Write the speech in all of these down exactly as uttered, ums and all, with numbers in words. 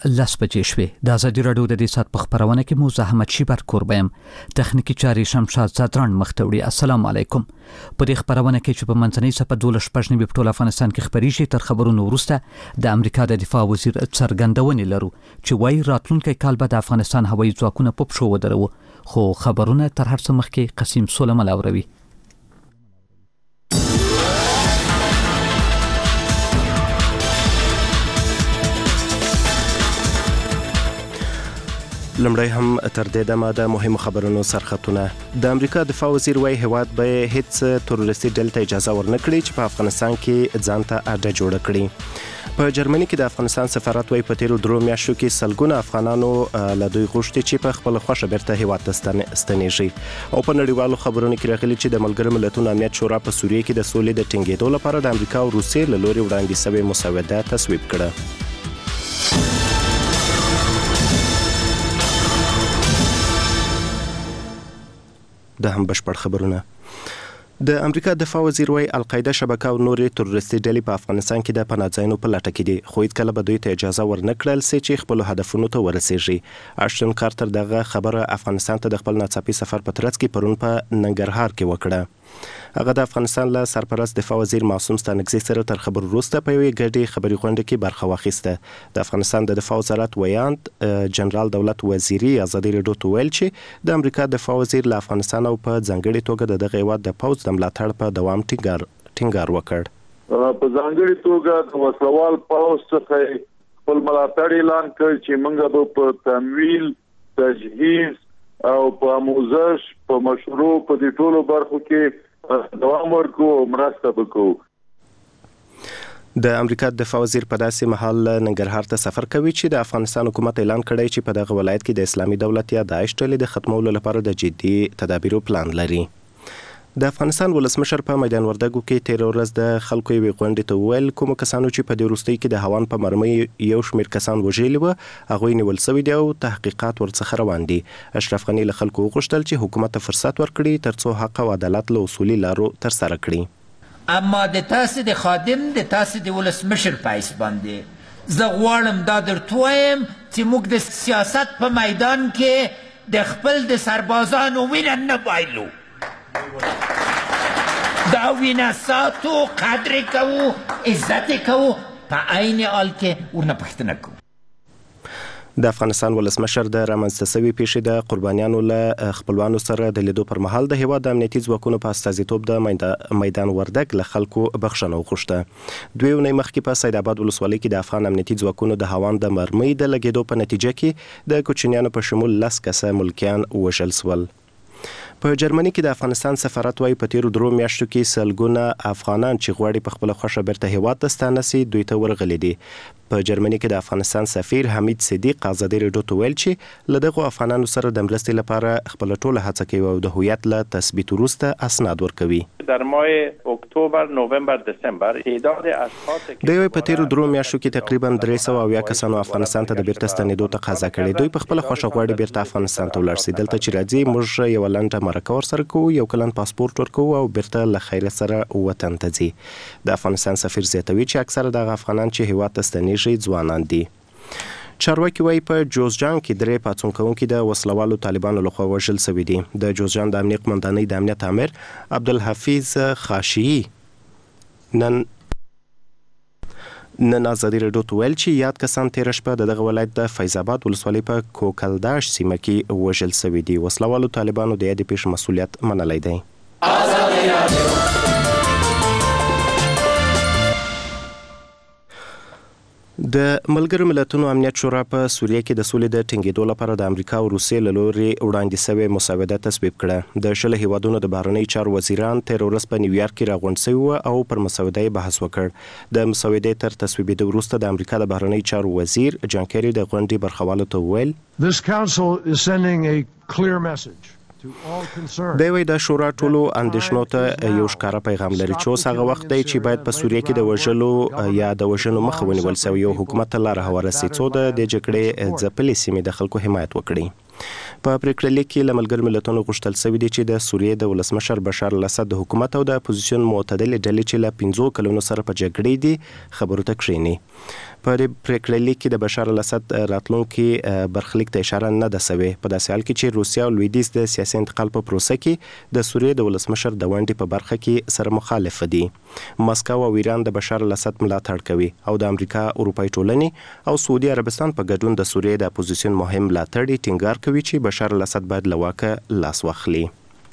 لس بجې شوې. د ازادي راډیو د دې ساعت په خبرونه کې مو زه احمد شیبر کوربه یم. تخنیکی چارې شمشاد زادران مخ ته وړي. السلام علیکم. په دې خبرونه کې چې په منځنۍ صفحه دولس شپږ نیمې په ټول افغانستان کې خبرېږي، تر خبرونو وروسته د امریکا د دفاع وزیر څرګندونې لرو چې وایي راتلونکی کال به د افغانستان هوایي ځواکونه په پښو ودرو. خو خبرونه تر هر څه مخکې قسیم سولمل اوروي. لمړی هم تر دې دمه د مهمو خبرونو سرخطونه. د امریکا دفاع وزیر وايي هیواد به هیڅ تروریستي ډلې ته اجازه ورنکړي چې په افغانستان کې ځان ته اډه جوړه کړي. په جرمني کې د افغانستان سفارت وايي په تیرو درو میاشتو کې سلګونه افغانانو له دوی غوښتي چې په خپل خوښه بیرته هیواد ته ستنیږي. او په نړیوالو خبرونو کې راغلي چې د ملګرو ملتونو امنیت شورا په سوریه کې د سولې د ټینګېدو لپاره د امریکا او روسیې له لوري وړاندې شوې مسوده تصویب کړه. د هم بشپړ خبرونه. د امریکا دفاع وزیر وايي القاعده شبکه او نورې تروریستي ډلې په افغانستان کې د پناه ځایونو په لټه کې دي، خو هیڅ کله به دوی ته اجازه ورنکړل سي چې خپل هدفونو ته ورسیږي. اشتون کارتر دغه خبره افغانستان ته د خپل ناڅاپي سفر په ترڅ کې پرون په ننګرهار کې وکړه. هغه د افغانستان له سرپرست دفاع وزیر معصوم ستانکزي سره تر خبر وروسته په یوې ګډې خبري غونډه کې برخه واخیسته. د افغانستان د دفاع وزارت ویاند جنرال دولت وزیری ازادي راډیو ته ویل چې د امریکا دفاع وزیر له افغانستان او په ځانګړي توګه د دغه هیواد د پوځ د ملاتړ په دوام ټینګار ټینګار وکړ. په ځانګړي توګه د وسلوال پوځ څخه خپل ملاتړ اعلان کړ چې موږ به په تمویل، تجهیز او په آموزش په مشروع په دې ټولو برخو کې دوام ورکو مرسته وکړو. د امریکا دفاع وزیر په داسې مهال ننګرهار ته سفر کوي چې د افغانستان حکومت اعلان کړی چې په دغه ولایت کې د اسلامي دولت یا داعش ډلې د ختمولو لپاره د جدي تدابیرو پلان لري. د افغانستان ولسمشر په میدان وردګو کې تیر ورځ د خلکو یوې غونډې ته وویل کوم کسانو چې په دې وروستۍ کې د هوان په مرمۍ یو شمېر کسان وژلي وو هغوی نیول شوي دي او تحقیقات ورڅخه روان دي. اشرف غني له خلکو وغوښتل چې حکومت ته فرصت ورکړي ترڅو حق او عدالت له اصولي لارو ترسره کړي. اما د تاسو د خادم د تاسو د ولسمشر په حیث باندې زه غواړم دا درته وایم چې موږ د سیاست په میدان کې د خپل د سربازانو وینه نه بایلو. دا وینه ساتو، قدر کوو، عزت کوو، په عین حال کې ورنه پوښتنه کوو. د افغانستان ولسمشر د رامنځته شوې پیښې د قربانیانو له خپلوانو سره د لیدو پر مهال د هیواد د امنیتي ځواکونو په استازیتوب د میدان وردګ له خلکو بخښنه وغوښته. دوی اونۍ مخکې په سید آباد ولسوالۍ کې د افغان امنیتي ځواکونو د هوان د مرمۍ د لګېدو په نتیجه کې د کوچنیانو په شمول لس کسه ملکیان وژل شول. په جرمني کې د افغانستان سفارت وايي په تیرو درو میاشتو کې سلګونه افغانان چې غواړي په خپل خوښه بیرته هیواد ته ستانه سي دوی ته ورغلي دي. په جرمني کې د افغانستان سفیر حمید صدیق ازادي راډیو ته ویل چې له دغو افغانانو سره د مرستې لپاره خپل ټوله هڅه کوي او د هویت له تثبیت وروسته اسناد ورکوي. در ماه اکتبر، نوامبر، دسامبر تعداد اشخاص دوی په تیرو درو میاشتو کې تقریبا درې سوه اویا کسانو افغانستان ته د بیرته ستنېدو تقاضا کړې. دوی په خپل خوښه غواړي بیرته افغانستان ته ولاړ سي. دلته چې راځي موږ یو لنډه مرکه ورسره کوو، یو کلن پاسپورت ورکوو او بیرته له خیره سره وطن ته ځي. د افغانستان سفیر زیاتوي چې اکثره دغه افغانان چې هیواد ته ستنېږي ځوانان دي. چارواکي وايي په جوزجان کې درې پاڅون کوونکي د وسلوالو طالبانو لخوا وژل شوي دي. د جوزجان د امنیت قمندانۍ د امنیت امر عبدالحفیظ خاشعي نن نن ازادي راډیو ته ویل چې یاد کسان تېره شپه د دغه ولایت د فیض آباد ولسوالۍ په کوکلداش سیمه کې وژل شوي دي. وسلوالو طالبانو د یادې پیښې مسؤلیت منلی دی. ازادي راډیو د ملګرو ملتونو امنیت شورا په سوریه کې د سولې د ټینګېدو لپاره د امریکا او روسیې له لوري وړاندې شوې مسوده تصویب کړه. د شل هیوادونو د بهرنۍ چارو وزیران تېره ورځ په نیویارک کې راغونډ شوي وو او پر مسوده یې بحث وکړ. د مسودې تر تصویبېدو وروسته د امریکا د بهرنۍ چارو وزیر جان کیری د غونډې برخوالو ته وویل This council is sending a clear message. دی وی د شورا ټولو اندېښنو ته یو ښکاره پیغام لري چې اوس هغه وخت دی چې باید په سوریه کې د وژلو یا د وژنو مخه ونیول سي او یو حکومت ته لاره هواره سي څو د دې جګړې ځپلې سیمې د خلکو حمایت وکړي. په پریکړه لیک کې له ملګرو ملتونو غوښتل شوي دي چې د سوریې د ولسمشر بشار الاسد د حکومت او د اپوزیسیون معتدلې ډلې چې له پنځو کلونو سره په جګړې دي خبرو ته کښیني. په پریکړه لیک کې د بشار الاسد راتلونکي برخلیک ته اشاره نه ده شوې په داسې حال کې چې روسیا او لویدیځ د سیاسي انتقال په پروسه کې د سوریې د ولسمشر د ونډې په برخه کې سره مخالف دي. مسکو او ایران د بشار الاسد ملاتړ کوي او د امریکا، اروپای ټولنې او سعودي عربستان په ګډون د سوریې د اپوزیسیون مهم ملاتړي ټینګار کوي چې بشار الاسد باید له واکه لاس واخلي.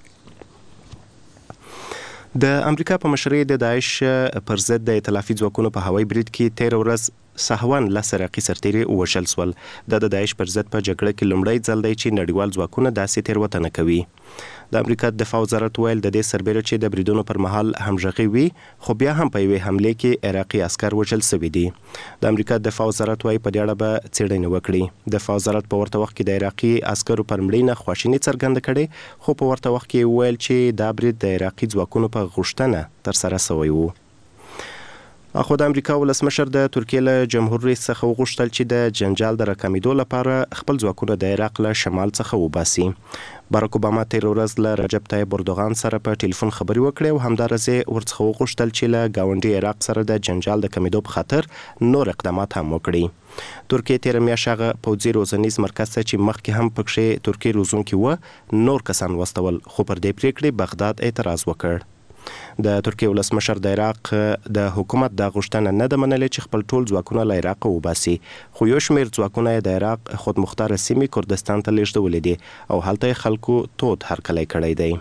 د امریکا په مشرۍ د داعش پر ضد د ائتلافي ځواکونو په هوایي برید کې تیر ورځ سهوان لس عراقي سرتیري ووژل سول. د داعش پر ضد په جګړه کې لومړی ځل دی چې نړیوال ځواکونه داسې تېروتنه کوي. د امریکا دفاع وزارت ویل د دې سربېره چې د بریدونو پر مهال همغږي وي، خو بیا هم په یوې حمله کې عراقي عسكر وژل شوي دي. د امریکا دفاع وزارت وايي په دې اړه به څېړنې وکړي. دفاع وزارت په ورته وخت کې د عراقي عسکرو پر مړینې خواشیني څرګنده کړې، خو په ورته وخت کې ویل چې دا برید د عراقي ځواکونو په غوښتنه ترسره شوی و. اخو د امریکا ولسمشر د ترکیې له جمهور رئیس څخه وغوښتل چې د جنجال د راکمېدو لپاره خپل ځواکونه د عراق له شمال څخه وباسي. باراک اوباما تیر ورځ له رجب طیب اردوغان سره په ټلیفون خبرې وکړې او همدارس ورڅخه وغوښتل چې له ګاونډي عراق سره د جنجال د کمیدو په خاطر نور اقدامات هم وکړي. ترکیه تیر میاشت هغه پوځي روزنیز مرکز ته چې مخکې هم پکښې ترکیه روزونکي و نور کسان واستول، خو پر دې پریکړې بغداد اعتراض وکړ. د ترکیه ولسمشر د عراق د حکومت د غوښتنه نه ده منلې چې خپل ټول ځواکونه له عراق وباسي، خو یو شمېر ځواکونه د عراق خودمختاره سیمې کردستان ته لیږدولې دي او هلته یې خلکو تود هرکلی کړی دی.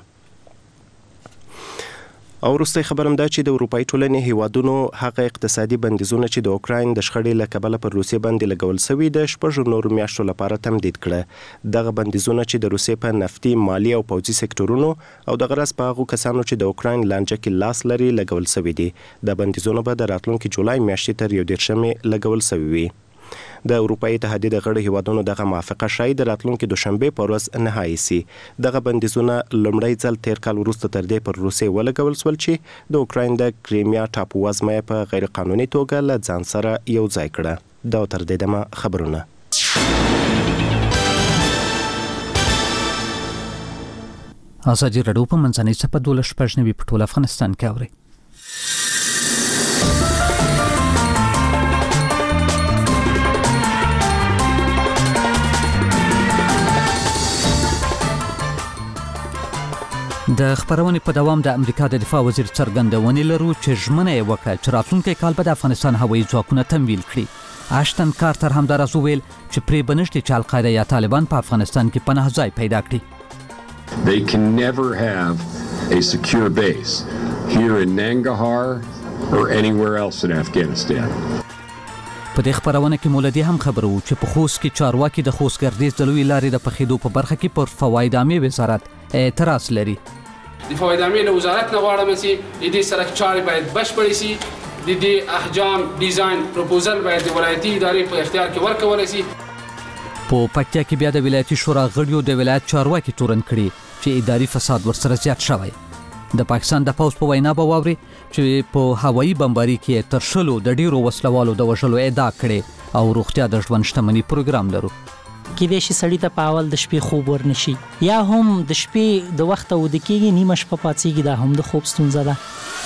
او وروستی خبرم دا چې د اروپای ټولنې هیوادونو هغه اقتصادي بندیزونه چې د اوکراین د شخړې له کبله پر روسیې باندې لګول شوي د شپږو نورو میاشتو لپاره تمدید کړه. دغه بندیزونه چې د روسیې په نفتي، مالي او پوځي سکتورونو او د غرض په هغو کسانو چې د اوکراین لانجه کې لاس لري لګول شوي دي. د بندیزونه به د راتلونکي جولای میاشتې تر یو دېرشمې لګول شوي وي. د اروپایي اتحادیې د غړو هیوادونو دغه موافقه ښایي د راتلونکي دوشنبې په ورځ نهایي سي. دغه بندیزونه لومړی ځل تیر کال وروسته تر دې پر روسیې ولګول شول چې د اوکراین د کریمیا ټاپو وزمه په غیر قانوني توګه له ځان سره یو ځای کړه. دا تر دې دمه خبرونه. ازادي راډیو په منځنۍ سپه دولس شپږ نوي په ټول افغانستان کې اوري. د خبرونې په دوام د امریکا د دفاع وزیر څرګندونې لرو چې ژمنه یې وکړه چې راتلونکی کال به د افغانستان هوایي ځواکونه تمویل کړي. اشتن کارتر همداراز وویل چې پرې به نشته چې القاعده یا طالبان په افغانستان کې پناه ځای پیدا کړي. They can never have a secure base here in Nangarhar or anywhere else in Afghanistan. په دې خبرونه کې مولدي هم خبرو چې په خوست کې چارواکي د خوست ګردیز د لوی لارې د پخېدو په برخه کې پر فواید عامې وزارت اعتراض لري. د فواید عامې له وزارت نه غواړم چې د دې سړک چارې باید بشپړې شي، د دې احجام ډیزاین پروپوزل باید د ولایتي ادارې په اختیار کې ورکول شي. په پکتیا کې بیا د ولایتي شورا غړیو د ولایت چارواکي تورن کړي چې اداري فساد ورسره زیات شوی. د پاکستان د پوز په وینا به واوري چې په هوایي بمباري کې تر شلو د ډیرو وسلوالو د وژلو ادعا کړي او روغتیا د ژوند شتمنۍ پروګرام لرو. کېدای شي سړی ته په اول د شپې خوب ورنشي یا هم د شپې د وخته وده کېږي، نیمه شپه پاڅېږي، دا هم د خوب ستونزه ده.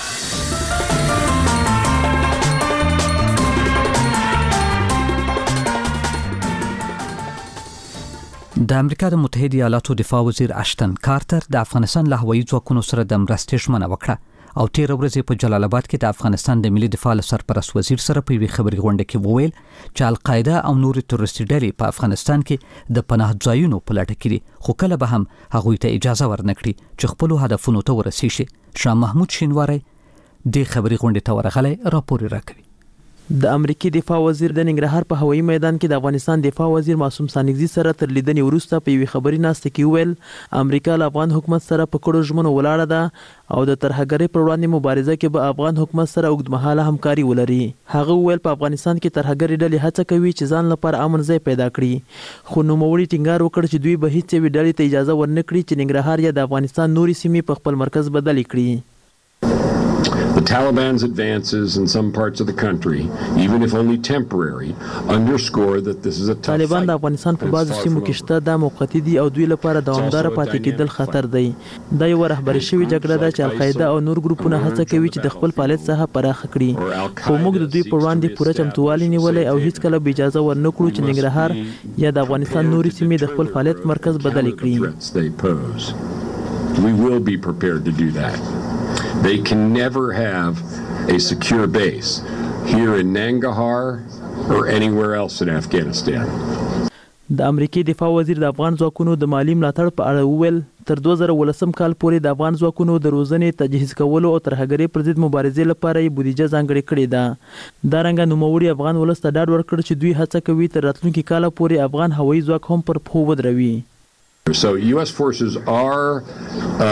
د امریکا د متحده ایالاتو دفاع وزیر اشتن کارتر د افغانستان له هوایي ځواکونو سره د مرستې ژمنه وکړه او تیر ورځ په جلال آباد کې د افغانستان د ملي دفاع سرپرست وزیر سره په یوې خبري غونډه کې وویل چې القاعده او نور تروریستي ډلې په افغانستان کې د پناه ځایونو په لټه کې دي، خو کله به هم هغوی ته اجازه ورنکړي چې خپل هدفونو ته ورسیږي. شاه محمود شینواری د خبري غونډې ته ورغلی راپور راکوي. د امریکای دفاع وزیر د ننګرهار په هوایي میدان کې د افغانستان دفاع وزیر معصوم سانګزي سره تر لیدنې وروسته په یوې خبري ناسته کې ویل امریکا له افغان حکومت سره په کړو ژمنو ولاړه ده او د ترهګرۍ پر وړاندې مبارزه کې به افغان حکومت سره اوږدمهاله همکاري ولري. هغه ویل په افغانستان کې ترهګرۍ ډلې هڅه کوي چې ځان لپاره امن ځای پیدا کړي، خو نوموړي ټینګار وکړ چې دوی به هیڅ یوې ډلې ته اجازه ورنکړي چې ننګرهار یا د افغانستان نورې سیمې په خپل مرکز بدلې کړي. The The Taliban's advances in some parts of the country, even if only temporary, underscore that this is a tough طالبان د fight. افغانستان په بعضو سیمو کې شته دا موقتی دي او دوی لپاره دوامداره پاتې کېدل خطر دی. دا یو رهبري شوې جګړه ده چې القاعده او نور ګروپونه هڅه کوي چې د خپل فعالیت څخه پراخ کړي، خو موږ د دوی پر وړاندې پوره چمتووالی نیولې او هیڅ کله به اجازه ورنکړو چې ننګرهار یا د افغانستان نورې سیمې د خپل فعالیت مرکز بدل کړي. We will be prepared to do that. They can never have a secure base here in Nangarhar or anywhere else in Afghanistan. د امریکای دفاع وزیر د افغان ځواکونو د مالی ملاتړ په اړه وویل تر دوه زره ولسم کال پورې د افغان ځواکونو د روزنې تجهیز کولو او ترهګرۍ پر ضد مبارزې لپاره یې بودیجه ځانګړې کړې ده. دا رنګه نوموړي افغان ولس ته ډاډ ورکړ چې دوی هڅه کوي تر راتلونکي کاله پورې افغان هوایي ځواک هم پر پښو ودروي. So U S forces are uh,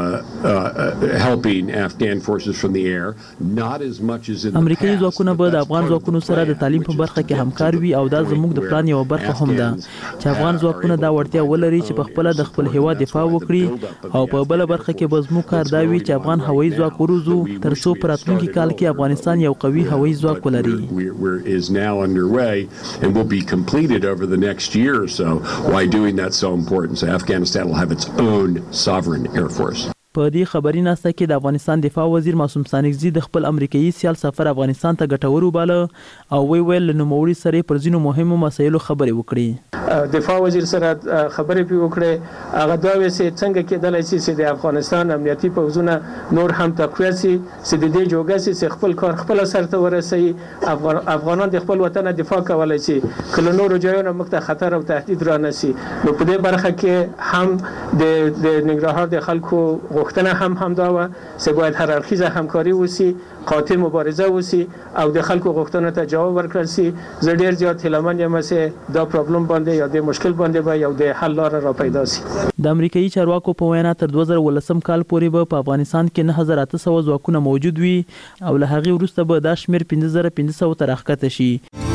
uh, helping Afghan forces from the air, not as much as in the امریکایي past. ځواکونه به د افغان ځواکونو سره د تعلیم په برخه کې همکار وي او دا زموږ د پلان یو برخه هم ده چې افغان ځواکونه دا وړتیا ولري چې په خپل د خپل هیواد دفاع وکړي او په بل برخه کې به زموږ کار دا وي چې افغان هوایي ځواک وروزو تر څو په راتلونکي کال کې افغانستان یو قوي هوایي ځواک ولري. is now underway and will be completed over the next year or so. Why doing that so important? So Afghanistan will have its own sovereign air force. په دې خبري ناسته کې د افغانستان دفاع وزیر معصوم سانکزي د خپل امریکایي سیال سفر افغانستان ته ګټور وباله او وی ویل نوموړي سره پر ځینو مهمو مسایلو خبرې وکړي. دفاع وزیر سره خبرې پی وکړي هغه دا وسه څنګه کېدلای شي چې د افغانستان امنیتي پوځونه نور هم تقویت شي چې د دې جوګه چې خپل کار خپل سرته ورسي افغان افغانان د خپل وطن دفاع کولای شي کله نور ځایونه مخته خطر او تهدید را نشي. نو په دې برخه کې هم د د ننګرهار د خلکو غوښتنه هم همدا و چې باید هر اړخیزه همکاري وسی، قاطع مبارزه وسی او د خلکو غوښتنو ته جواب ورکړل شي. زه ډیر زیات هیلمن یم چې دا پرابلم باندې یا د مشکل باندې به یو د حل لار را پیدا شي. د امریکایي چارواکو په وینا تر دوه زره ولسم کال پورې به په افغانستان کې نه هزار اته سوه ځواکونه موجود وي او له هغې وروسته به دا شمېر پنځه زره پنځه سوه ته راښکته شي.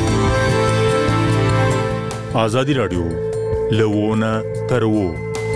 ازادي راډیو لوونه تر وو.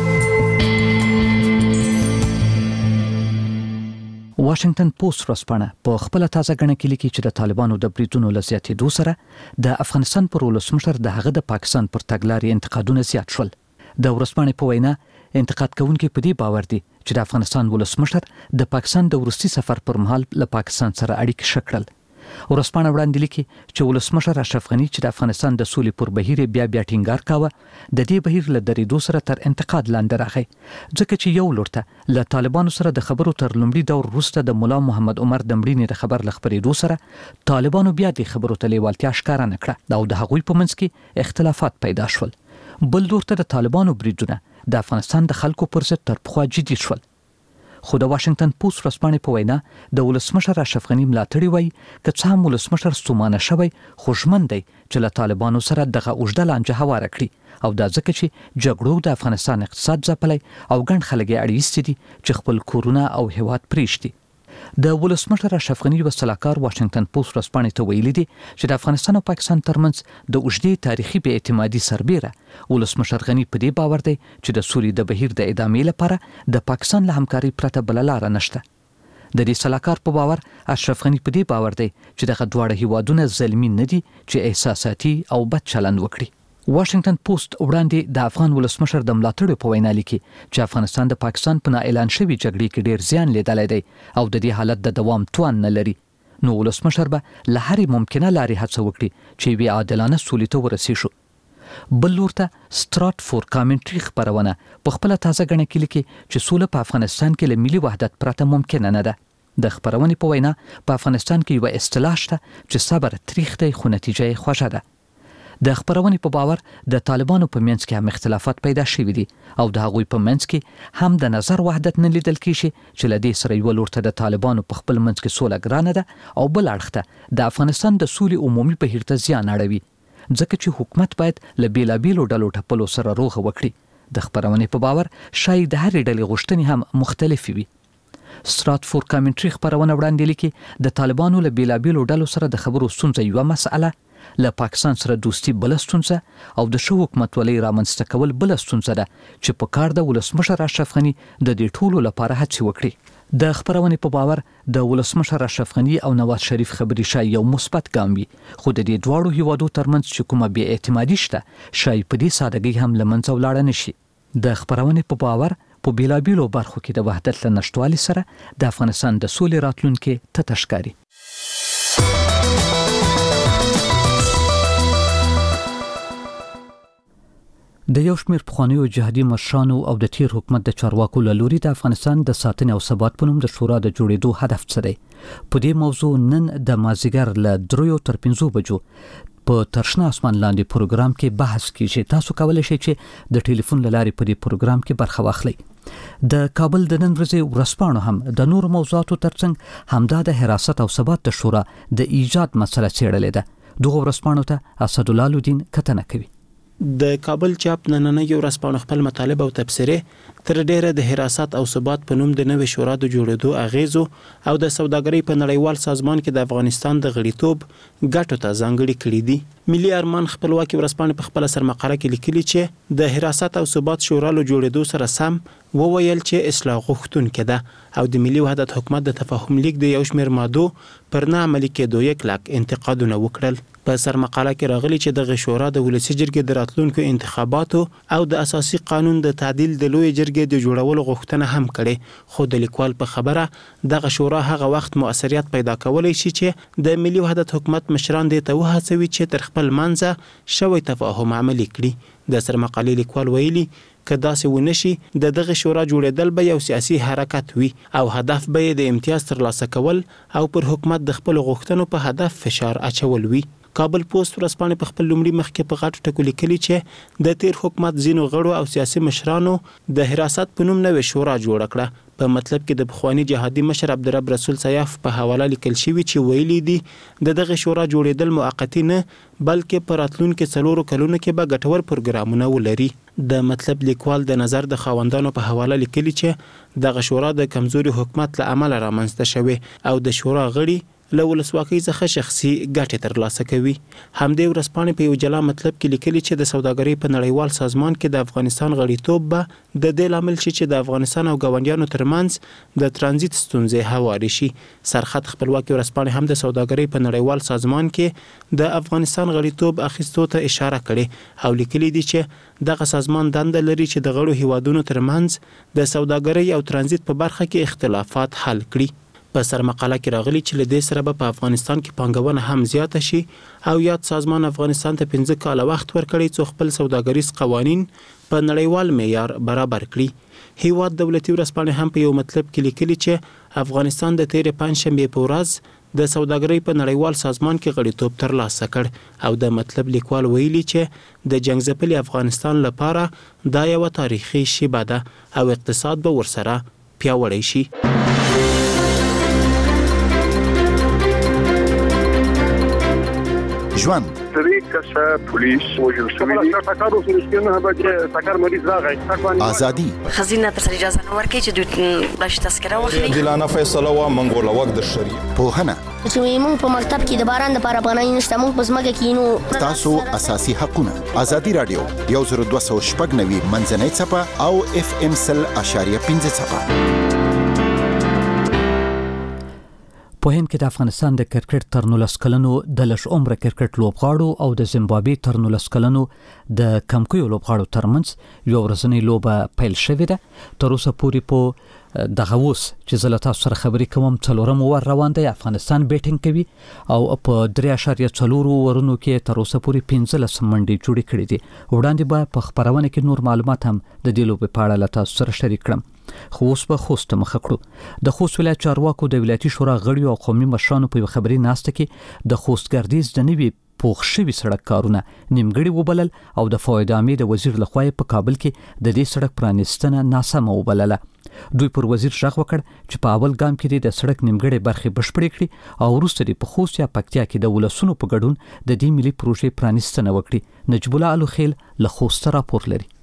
واشنگټن پوسټ ورځپاڼه په خپل تازه غنه کې لیکي چې د طالبانو د بریدونو له زیاتېدو سره د افغانستان پر ولسمشر د هغه د پاکستان پر تګلارې انتقادونه زیات شول. د ورځپاڼې په وینا انتقاد کوونکي په دې باور دي چې د افغانستان ولسمشر د پاکستان د وروستي سفر پر مهال له پاکستان سره اړیکې شکړل. ورځپاڼه وړاندې لیکي چې ولسمشر اشرف غني چې د افغانستان د سولې پر بهیر بیا بیا ټینګار کاوه د دې بهیر له درېدو سره تر انتقاد لاندې راغی ځکه چې یو لورته له طالبانو سره د خبرو تر لومړي دور وروسته د مولا محمد عمر د مړینې د خبر له خپرېدو سره طالبانو بیا د خبرو ته لیوالتیا ښکاره نه کړه او د هغوی په منځ کې اختلافات پیدا شول. بل لورته د طالبانو بریدونه د افغانستان د خلکو پر ضد تر پخوا جدي شول. خو د واشنگټن پوسټ ورځپاڼې په وینا د ولسمشر اشرف غني ملاتړي وایي که څه هم ولسمشر ستومانه شوی خو ژمن دی چې له طالبانو سره دغه اوږده لانجه هواره کړي او دا ځکه چې جګړو د افغانستان اقتصاد ځپلی او ګڼ خلک یې اړویستي دي چې خپل کورونه او هیواد پرېږدي. د ولسمشر اشرف غني یو سلاکار واشنگټن پوسټ ورځپاڼې ته ویلي دي چې د افغانستان او پاکستان ترمنځ د اوږدې تاریخي بې اعتمادي سربیره ولسمشر غني په دې باور دی چې د سولې د بهیر د ادامې لپاره د پاکستان له همکارۍ پرته بله لاره نشته. د دې سلاکار په باور اشرف غني په دې باور دی چې دغه دواړه هیوادونه ظلمي نه دي چې احساساتي او بد چلند وکړي. واشنگټن پوسټ وړاندې د افغان ولسمشر د ملاتړو په وینا لیکي چې افغانستان د پاکستان په اعلان شوی جګړې کې ډیر زیان لیدلی دی او د دې حالت د دوام توان نه لري. نو ولسمشر به له هرې ممکنه لارې هڅه وکړي چې یوې عادلانه سولې ته ورسیږو. بل لورته ستراتفورد کامنټري خپرونه په خپل تازه غنه کې لیکي چې سوله په افغانستان کې له ملي وحدت پرته ممکنه نه ده. د خپرونې په وینا په افغانستان کې یو اصطلاح شته چې صبر تریخ دی خو نتیجه یې خوږه ده. د خپرونې په باور د طالبانو په منځ کې هم اختلافات پیدا شوي دي او د هغوی په منځ کې هم د نظر وحدت نه لیدل کیږي چې له دې سره یوه لور ته د طالبانو په خپل منځ کې سوله ګرانه ده او بل اړخ ته د افغانستان د سولې عمومي بهیر ته زیان اړوي ځکه چې حکومت باید له بیلابیلو ډلو ټپلو سره روغه وکړي. د خپرونې په باور شاید د هرې ډلې غوښتنې هم مختلفې وي. ستراتفورد کامنټري خپرونه وړاندې لیکي د طالبانو له بیلابیلو ډلو سره د خبرو ستونزه یوه مسئله، له پاکستان سره دوستي بل ستونزه او د ښه حکومتولۍ رامنځته کول بل ستونزه ده چې په کار د ولسمشر اشرف غني د دې ټولو لپاره هڅې وکړي. د خبرونې په باور د ولسمشر اشرف غنی او نواز شریف خبري شای یو مثبت ګام وي، خو د دې دواړو هیوادو ترمنځ چې کومه بې اعتمادي شته شای په دې سادهګۍ هم له منځه ولاړه نشي. د خبرونې په باور په بیلابیلو برخو کې د وحدت له نشټوالي سره د افغانستان د سولې راتلونکي ته تشکاري. د یو شمېر پخوانیو جهادي مشرانو او د تیر حکومت د چارواکو له لوري د افغانستان د ساتنې او ثبات په نوم د شورا د جوړېدو هدف څه دی؟ په دې موضوع نن د مازدیګر له دریو تر پنځو بجو په ترشنه اسمان لاندې پروګرام کې بحث کیږي. تاسو کولی شئ چې د ټلیفون له لارې په دې پروګرام کې برخه واخلئ. د کابل د نن ورځې ورځپاڼو هم د نور موضوعاتو ترڅنګ همدا د حراست او ثبات د شورا د ایجاد مسله څېړلې ده. دغه ورځپاڼو ته اسدالله الدین کتنه کوي. د کابل چاپ نننۍ ورځپاڼه خپل مطالب او تبصرې تر ډیره د حراست او ثبات په نوم د نوې شورا د جوړېدو اغیزو او د سوداګرۍ په نړیوال سازمان کې د افغانستان د غړیتوب ګټو ته ځانګړي کړي دي. ملي ارمان خپلواکي ورځپاڼه په خپل سرمقاله کې لیکلي چې د حراست او ثبات شورا له جوړېدو سره سم وویل چې اصلاح غوښتونکې ده او د ملي وحدت حکومت د تفاهم لیک د یو شمېر مادو پر نه عملي کېدو یک لاک انتقادونه وکړل. په سرمقاله کې راغلي چې دغه شورا د ولسي جرګې د راتلونکو انتخاباتو او د اساسي قانون د تعدیل د لوی جرګې د جوړولو غوښتنه هم کړې، خو د لیکوال په خبره دغه شورا هغه وخت مؤثریت پیدا کولی شي چې د ملي وحدت حکومت مشران دې ته وهڅوي چې تر خپل منځه شوی تفاهم عملي کړي. د سرمقالې لیکوال ویلي که داسې ونشي د دغه شورا جوړېدل به یو سیاسي حرکت وي او هدف به یې د امتیاز ترلاسه کول او پر حکومت د خپل غوښتنو په هدف فشار اچول وي. کابل پوسټ ورځپاڼه په خپل لومړي مخ کې په غټو ټکو لیکلي چې د تیر حکومت ځینو غړو او سیاسي مشرانو د حراست په نوم نوې شورا جوړه کړه. په مطلب کې د پخوانی جهادي مشر عبدالرب رسول سیاف په حواله لیکل شوی چې ویلي دي د دغه شورا جوړېدل موقتی نه بلکې په راتلونکو څلورو کلونو کې به ګټور پروګرامونه ولري. د مطلب لیکوال د نظر د خاوندانو په حواله لیکلي چې دغه شورا د کمزوري حکومت له امله رامنځته شوی او د شورا غړي له ولسواکۍ څخه شخصي ګټې ترلاسه کوي. همدې ورځپاڼې په یو جلا مطلب کې لیکلي چې د سوداګرۍ په نړیوال سازمان کې د افغانستان غړیتوب به د دې لامل شي چې د افغانستان او ګاونډیانو ترمنځ د ترانزیت ستونزې هوارې شي. سرخط خپلواکي ورځپاڼې هم د سوداګرۍ په نړیوال سازمان کې د افغانستان غړیتوب اخیستو ته اشاره کړې او لیکلي دي چې دغه سازمان دنده لري چې د غړو هیوادونو ترمنځ د سوداګرۍ او ترانزیت په برخه کې اختلافات حل کړي. په سرمقاله کې راغلي چې له دې سره به په افغانستان کې پانګونه هم زیاته شي او یاد سازمان افغانستان ته پنځه کاله وخت ورکړي څو خپل سوداګریز قوانین په نړیوال معیار برابر کړي. هیواد دولتي ورځپاڼې هم په یو مطلب کې لیکلي چې افغانستان د تیرې پنجشنبې په ورځ د سوداګرۍ په نړیوال سازمان کې غړیتوب ترلاسه کړ او د مطلب لیکوال ویلي چې د جنگ ځپلي افغانستان لپاره دا یوه تاریخي شیبه ده او اقتصاد به ورسره پیاوړی شي. ژوند سری کسه پولیس وجل شوی دی ټاکر اوس نشته به ټاکر مریض راغی ازادي خزینه تر اجازه نه ورکړي چې دوی بلش تذکره واخلي دلانه فیصله وا منګول وقت د شری په هنه چې موږ په مکتب کې د باران لپاره پناه نشته موږ په زمګه کې نو تاسو اساسي حقوقونه ازادي رادیو یو زر دوه سوه شپږ نوي منځنۍ صفه او اف ام سل اشاریه پنځه صفه. په هند کې د افغانستان د کرکټ تر نولس کلنو د لږ عمره کرکټ لوبغاړو او د زیمبابوې تر نولس کلنو د کمکیو لوبغاړو ترمنځ یو ورځنی لوبه پیل شوې ده. تر اوسه پورې په دغه اوس چې زه له تاسو سره خبرې کوم څلورم ور روان دی. افغانستان بیټینګ کوي او په درې اعشاریه څلور ورونو کې تر اوسه پورې پنځلس منډې جوړې کړې دي. وړاندې به په خبرونه کې نور معلومات هم د دې لوبې په اړه له تاسو سره شریک کړم. خو اوس به خوست مخه کړو. د خوست ولایت چارواکو د ولایتي شورا غړیو او قومي مشرانو په یو خبري ناسته کې د خوست ګردیز د نوي پوښ شوي سړک کارونه نیمګړي وبلل او د فواد عامې د وزیر لخوا په کابل کې د دې سړک پرانیستنه ناسمه وبلله. دوی پر وزیر ژغ وکړ چې په اول ګام کې د سړک نیمګړي برخې بشپړې کړي او وروسته د خوست یا پکتیا کې د ولسونو په ګډون د دې ملي پروژې پرانیستنه وکړي. نجیب الله الوخیل له خوست راپور لري.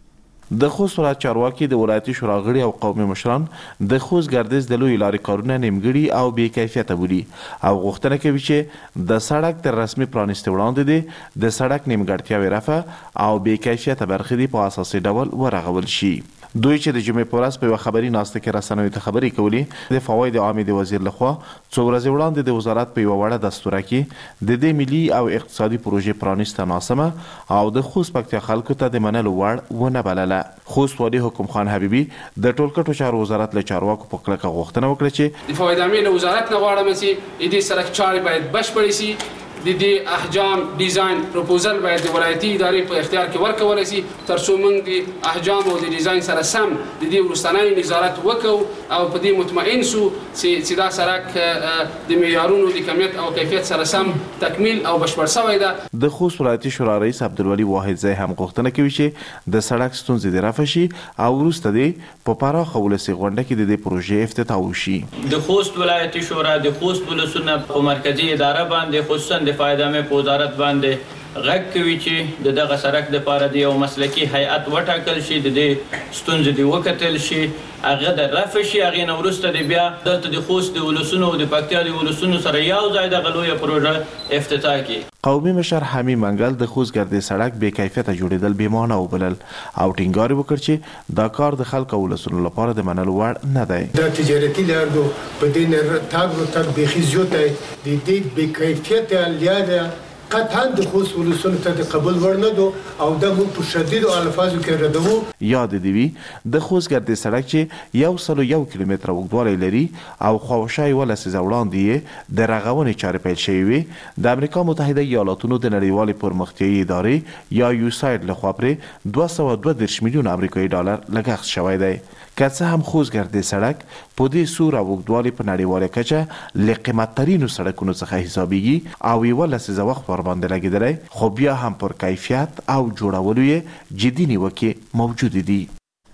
د خوست ولایت چارواکي د ولایتي شورا غړي او قومي مشران د خوست ګردیز د لوی لارې کارونه نیمګړي او بې کیفیته بولي او غوښتنه کوي چې د سړک تر رسمي پرانیستو وړاندې دي د سړک نیمګړتیاوې رفع او بې کیفیته برخې دي په اساسي ډول ورغول شي. دوی چې د جمعې په ورځ په یوه خبري ناسته کې رسنیو ته خبرې کولې د فواید عامې د وزیر لخوا څو ورځې وړاندې د وزارت په یوه وړه دستوره کې د دې ملي او اقتصادي پروژې پرانیسته ناسمه او د خوست پکتیا خلکو ته د منلو وړ ونه بلله. خوست والي حکم خان حبیبي د ټولګټو چارو وزارت له چارواکو په کلکه غوښتنه وکړه چې د فواید عامې له وزارت نه غواړم چې دې سړک چارې باید بشپړې شي. د دې احجام ډیزاین پروپوزل باید د ولایتي ادارې په اختیار کې ورکولی شي تر څو موږ د احجام او د ډیزاین سره سم د دې وروستنی نظارت وکړو او په دې مطمئن سو چې دا سړک د معیارونو د کمیت او کیفیت سره سم تکمیل او بشپړ شوی ده. د خوست ولایتي شورا رئیس عبدالولي واحدزی هم غوښتنه کوي چې د سړک ستونزې دې رفع شي او وروسته دې په پراخه ولسي غونډه کې د دې پروژې افتتاح وشي. د خوست ولایتي شورا د خوست ولسونه په مرکزي اداره باندې خصوصا د فایده مې په وزارت باندې غږ کوي چې د دغه سړک دپاره د یو مسلکي هیئت وټاکل شي، د دې ستونزې دې وکتل شي، هغه د رفع شي، هغې نه وروسته د بیا دلته د خوست د ولسونو او د پکتیا د ولسونو سره یو ځای دغه لویه پروژه افتتاح کړي. قومي مشر حمید منګل د خوست ګردیز سړک بې کیفیته جوړېدل بېمانه وبلل او ټینګار وکړ چې دا کار د خلکو او ولسونو لپاره د منلو وړ نه دی. دا تجارتي لار دو په دې نه تاګ ورتاګ بیخي زیات دی. د دې بې کیفیته لاره قطعا د خوست ولسونو ته د قبول وړ نه دو او دا موږ په شدیدو الفاظو کې ردوو. یاد دې وي د خوست ګردیز سړک چې یو سل یو کیلومتره اوږدوالی لري او خواوشا یوه لسیزه وړاندې یې د رغونې چارې پیل شوې وې. د امریکا متحده ایالاتونو د نړیوالې پرمختیایي ادارې یا یوساید لخوا پرې دوه سوه دوه دېرش میلیون امریکایي ډالر لګښت شوی دی. که څه هم خوست ګردیز سړک په دې سور او اوږدوالي په نړیواله کچه له قیمتترینو سړکونو څخه حسابیږي او یوه لسیزه وخت ورباندې لګېدلی، خو بیا هم پر کیفیت او جوړولو یې جدي نیوکې موجودې دي.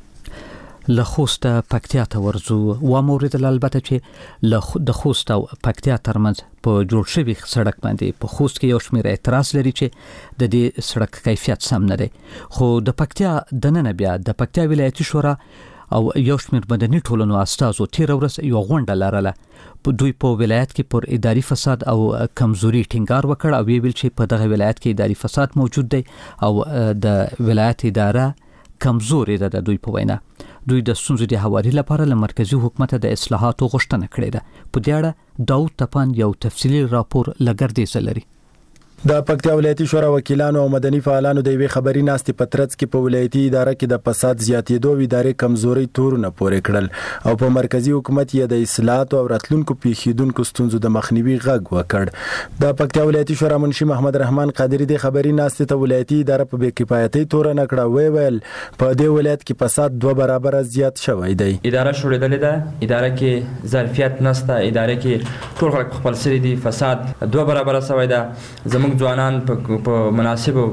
له خوست پکتیا ته ورځو. واوریدل البته چې د خوست او پکتیا ترمنځ په جوړ شوي سړک باندې په خوست کې یو شمېر اعتراض لري چې د دې سړک کیفیت سم نه دی، خو د پکتیا دننه بیا د پکتیا ولایتي شورا او یو شمېر مدني ټولنو استازو تېره ورځ یوه غونډه لرله. دوی په ولایت کې پر اداري فساد او کمزوري ټینګار وکړ او ویل چې په دغه ولایت کې اداري فساد موجود دی او د ولایت اداره کمزورې ده. د دوی په وینا دوی د ستونزو د هواري لپاره له مرکزي حکومت د اصلاحاتو غوښتنه کړې ده. په دې اړه داود تپان یو تفصیلي راپور له ګردیزه لري. د پکتیا ولایتي شورا وکیلانو او مدني فعالانو د یوې خبري ناستې په ترڅ کې په ولایتي اداره کې د فساد زیاتېدو او ادارې کمزوري تورونه پورې کړل او په مرکزي حکومت یې د اصلاحاتو او راتلونکو پیښیدونکو ستونزو د مخنیوي غږ وکړ. د پکتیا ولایتي شورا منشي محمد رحمان قادری د خبري ناستې ته ولایتي اداره په بې کفایتۍ تورنه کړه. وی ویل په دې ولایت کې فساد دوه برابره زیات شوی دی. اداره شوړېدلې ده، اداره کې ظرفیت نشته، اداره کې ټول خلک خپل سری دي، فساد دوه برابره شوی ده. زموږ ځوانان په په مناسبو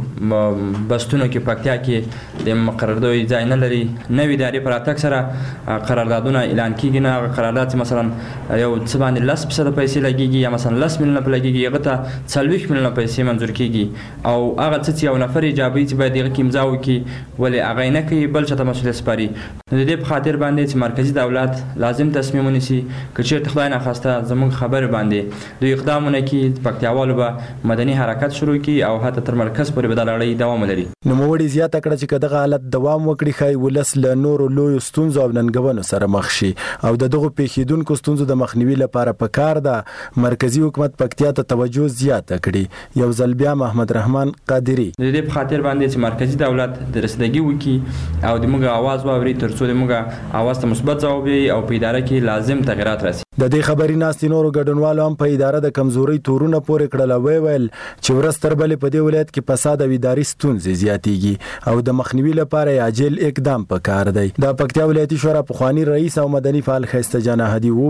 بستونو کې پکتیا کې د مقرردوی ځای نه لري. نوې ادارې په راتګ سره قراردادونه اعلان کېږي، نه هغه قرارداد چې مثلا یو څه باندې لس فیصده پیسې لګېږي یا مثلا لس میلیونه په لګېږي، هغه ته څلوېښت میلیونه پیسې منظور کېږي او هغه څه چې یو نفر ایجابوي چې باید هغه کې امضا وکړي ولې هغه یې نه کوي، بل چاته مسؤلیت سپاري. نو د دې په خاطر باندې چې مرکزي دولت لازم تصمیم ونیسي که چېرته خدای ناخواسته زموږ خبرې باندې دوی اقدامونه کړي، پکتیاوالو به مدني حرکت شروع کړي او حتی تر مرکز پورې به دا لړۍ دوام ولري. نوموړي زیاته کړه چې که دغه حالت دوام وکړي ښایي ولس له نورو لویو ستونزو او ننګونو سره مخ شي او د دغو پیښیدونکو ستونزو د مخنیوي لپاره پکار ده مرکزي حکومت پکتیا ته توجه زیاته کړي. یو ځل بیا محمد رحمان قادری د دې په خاطر باندې چې مرکزي دولت د رسیدګي وکړي او د موږ اواز واوري تر څو د موږ اواز ته مثبت ځواب وي او په اداره کې لازم تغیرات راسي. د دې خبري ناستې نورو ګډونوالو هم په اداره د کمزوري تورونه پورې کړل. وی ویل چې ورځ تر بلې په دې ولایت کې فساد او اداري ستونزې زیاتېږي او د مخنیوي لپاره عاجل اقدام پکار دی. د پکتیا ولایتي شورا پخوانی رئیس او مدني فعال ښایسته جان احدي وویل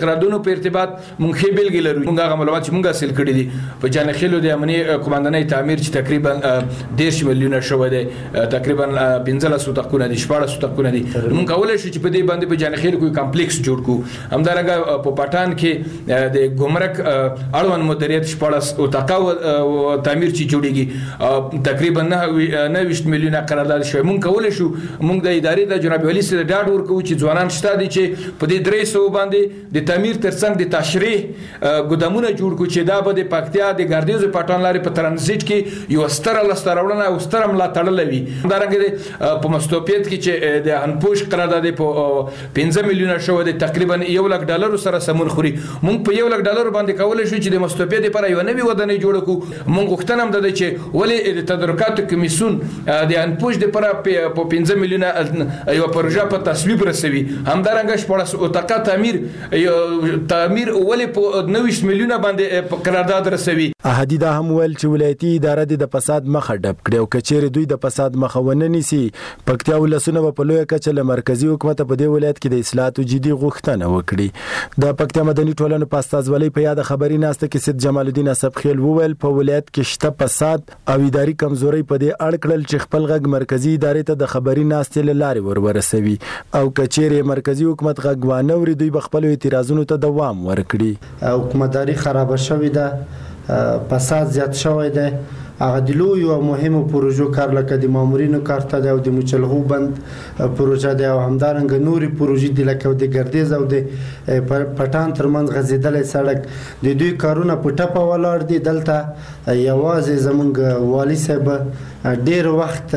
قراردادونو په ارتباط مونږ خې بیلګې لرو. مونږ هغه معلومات چې مونږ حاصل کړي دي په جانخیلو د امنیي قوماندانۍ تعمیر چې تقریبا دیرش میلیونه شوی دی، تقریبا پنځلس تقونه دي، شپاړس تقونه دي. مونږ کولای شو چې په دې باندې په جانخیل کوئی کمپلیکس جوړ کړو. همدارنګه په پټان کې د ګمرک اړوند مدیریت شپاړس تقاو تعمیر چې جوړیږي تقریبا نه ویشت میلیونه قرارداد شوی. مونږ کولای شو مونږ د ادارې د جناب والي سره ډاډ ورکوو چې ځوانان شته دي چې په دې درې سو باندې د تعمیر ترڅنګ د تشریح ګودامونه جوړ کړو چې دا به د پکتیا د ګردیز پټان لارې په ترانزیت کې یو ستره لاسته راوړنه او ستره ملاتړ لوي. همدارنګه په مستوپیت کې چې د انپوش قرارداد په پنځه میلیونه شو د تقریبا یو لک ډالر سره سمون خوري. مونږ په یو لک ډالر باندې کولای شو چې د مستوپیت لپاره یو نوی ودانۍ جوړ کړو. مونږ غوښتنه هم ده چې ولې د تدارکاتو کمیسیون د انپوش لپاره په پنځه میلیونه یو پروژه په تصویب رسوي. همدارنګه شپاړس اتاقه تعمیر تعمیر ولې په نوي میلیونه باندې په قرارداد رسوي. احدی دا هم ویل چې ولایتي ادارې د فساد مخه ډب کړي او کچېره دوی د فساد مخه ونه نیسي پکتیا ولسونه په لویه کچه له مرکزی حکومت په دې ولایت کې د اصلاحاتو جدي غوښتنه وکړي. د پکتیا مدني ټولنې په استازولۍ په یاد خبري ناسته کې سید جمال الدین اسبخیل وویل په ولایت کې شته فساد او اداري کمزوري په دې اړه کړل چې خپل غږ مرکزی ادارې ته د خبري ناسته لارې ورورسوي او کچېره مرکزی حکومت غږ وانه وري دوی بخپل اعتراضونو ته دوام ورکړي. حکومتداري خراب شوې ده، فساد زیات شوی دی. هغه د لویو او مهمو پروژو کار لکه د مامورینو کارته دی او د مچلغو بند پروژه دی او همدارنګه نوري پروژې دي لکه د ګردیز او د پټان ترمنځ غځېدلی سړک د دوی کارونه په ټپه ولاړ دي. دلته یوازې زمونږ والي صاحب ډېر وخت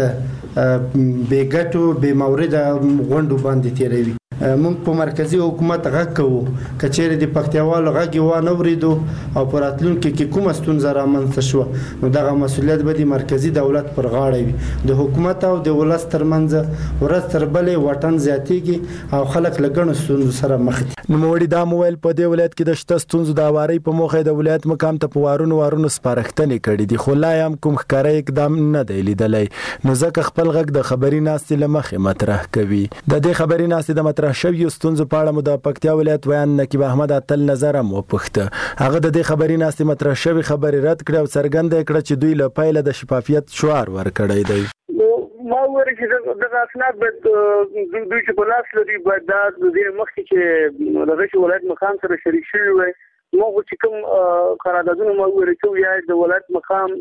بې ګټو بې مورده غونډو باندې تیروي. مونږ په مرکزی حکومت غږ کوو کچېرې د پکتیاوالو غږ یې وانه اورېدو او په راتلونکي کې کومه ستونزه رامنځته شوه نو دغه مسؤلیت به د مرکزی دولت پر غاړه وي. د حکومت او د ولس ترمنځ ورځ تر بلې واټن زیاتېږي او خلک له ګڼو ستونزو سره مخ دي. نوموړي دا مویل په دې ولایت کې د شته ستونزو د اوارۍ په موخه د ولایت مقام ته په وارونو وارونو سپارښتنې کړې دي خو لا هم کوم ښکاره اقدام نه دی لیدلی نو ځکه خپل غږ د خبري ناستې له مخې مطرح کوي. د دې خبري ناستې د مطرح شویو ستونزو په اړه مو د پکتیا ولایت ویان نقیب احمد اتل نظر هم وپوښته. هغه د دې خبري ناستې مطرح شوی خبرې رد کړې او څرګنده کړه چې دوی له پیله د شفافیت شعار ورکړی دی. ما وایي چې دغه اسناد باید دوی چې په لاس لري باید دا د دې مخکې چې د غشي ولایت مقام سره شریک شوي وي. موږ چې کوم قراردادونه ما وایي چې یا د ولایت مقام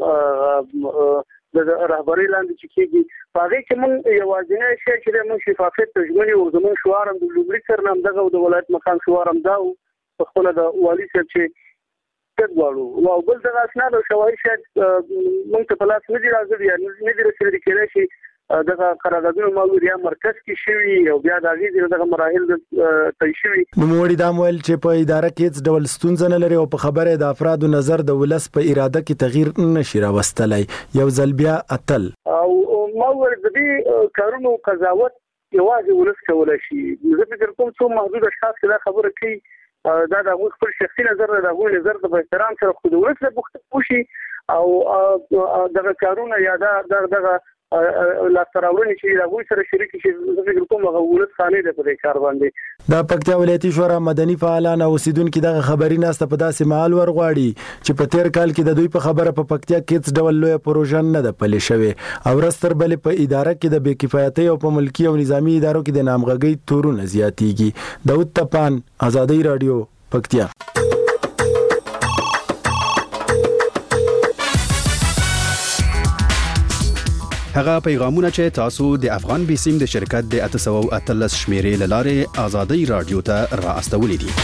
د رهبرۍ لاندې چې کېږي په هغې کې موږ یوازینی شی چې دی موږ شفافیت ته ژمن یو. زموږ شعار هم د لومړي سر نه همدغه د ولایت مقام شعار هم دا و په خپله د والي صاحب چې ټک غواړو او بل دغه اسناد او شواهد شاید موږ ته په لاس نه دي راغلي یا نه دي رسېدلي. کېدای شي دغه قراردادونه ما ویل یا مرکز کې شوي او بیا د هغې دغه مراحل طی شوي. نوموړي دا ویل چې په اداره کې هېڅ ډول ستونزه نه لري او په خبره د افرادو نظر د ولس په اراده کې تغییر نشي راوستلی. یو ځل بیا اتل او ما ویل د دې کارونو قضاوت یوازې ولس کولی شي. زه فکر کوم څو محدود اشخاص چې دا خبره کوي دا د هغوی خپل شخصي نظر دی، د هغوی نظر ته په احترام سره خو د ولس نه پوښتنه وشي او دغه کارونه یا دغه لاسته راوړنې چې د هغوی سره شریک شي زه فکر کوم هغه ولس خانې دی په دې کار باندې. د پکتیا ولایتي شورا مدني فعالان او اوسیدونکي دغه خبري ناسته په داسې مهال ورغواړي چې په تیر کال کې د دوی په خبره په پکتیا کې هېڅ ډول لویه پروژه نه ده پلې شوې او ورځ تر بلې په اداره کې د بې کفایتۍ او په ملکي او نظامي ادارو کې د نامغږۍ تورونه زیاتېږي. داود تپان، ازادي راډیو، پکتیا. هغه پیغامونه چې تاسو د افغان بیسیم د شرکت د اته سوه او اتلس شمیرې له لارې ازادي راډیو ته را استولې دي.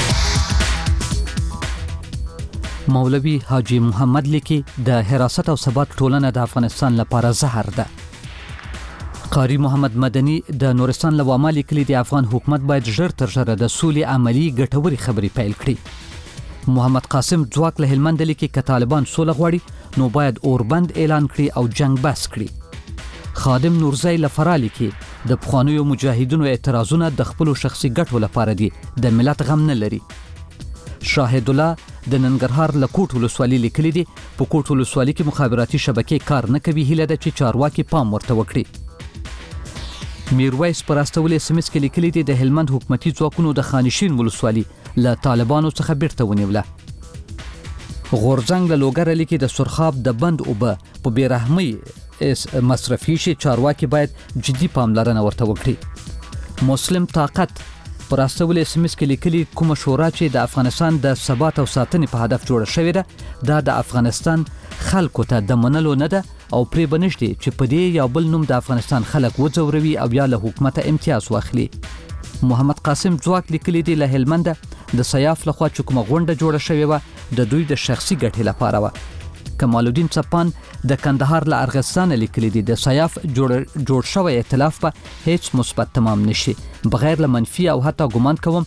مولوی حاجی محمد لیکي د حراست او ثبات ټولنه د افغانستان لپاره زهر ده. قاری محمد مدني د نورستان له وامه لیکلي د افغان حکومت باید ژر تر ژره د سولې عملی ګټوري خبرې پیل کړي. محمد قاسم ځواک له هلمند لیکي که طالبان سوله غواړي نو باید اوربند اعلان کړي او جنگ بس کړي. خادم نورزی لفرالی کې د پخوانیو مجاهدینو اعتراضونه د خپل شخصي ګټو لپاره دي، د ملت غم نه لري. شاهد الله د ننګرهار له کوټ ولسوالۍ لیکلي دي په کوټ ولسوالۍ کې مخابراتي شبکې کار نه کوي، هیله ده چې چارواکي پام ورته وکړي. میرویس پر استول اس ام اس کې لیکلي دي د هلمند حکومتي ځواکونو د خانشین ولسوالي له طالبانو څخه بیرته ونیوله. غورځنګ له لوګر لیکي د سرخاب د بند اوبه په بیرحمۍ مصرفي شي، چارواکي باید جدي پاملرنه ورته وکړي. مسلم طاقت پر استول اس ام اس کې لیکلي کومه شورا چې د افغانستان د ثبات او ساتنې په هدف جوړه شوې ده دا د افغانستان خلکو ته د منلو نه ده او پرې بنشتي چې په دې یا بل نوم د افغانستان خلک وځوروي او یا له حکومت امتیاز واخلي. محمد قاسم ځواک لیکلي دی له هلمند د سیاف لخوا چې کومه غونډه جوړه شوې وه د دوی د شخصي ګټې لپاره وه. کمال الدین چپان د کندهار له ارغستان لیکلي دی د سیاف جوړ جوړ شوی ائتلاف په هیڅ مثبت تمام نشي بغیر له منفي او حتی ګمان کوم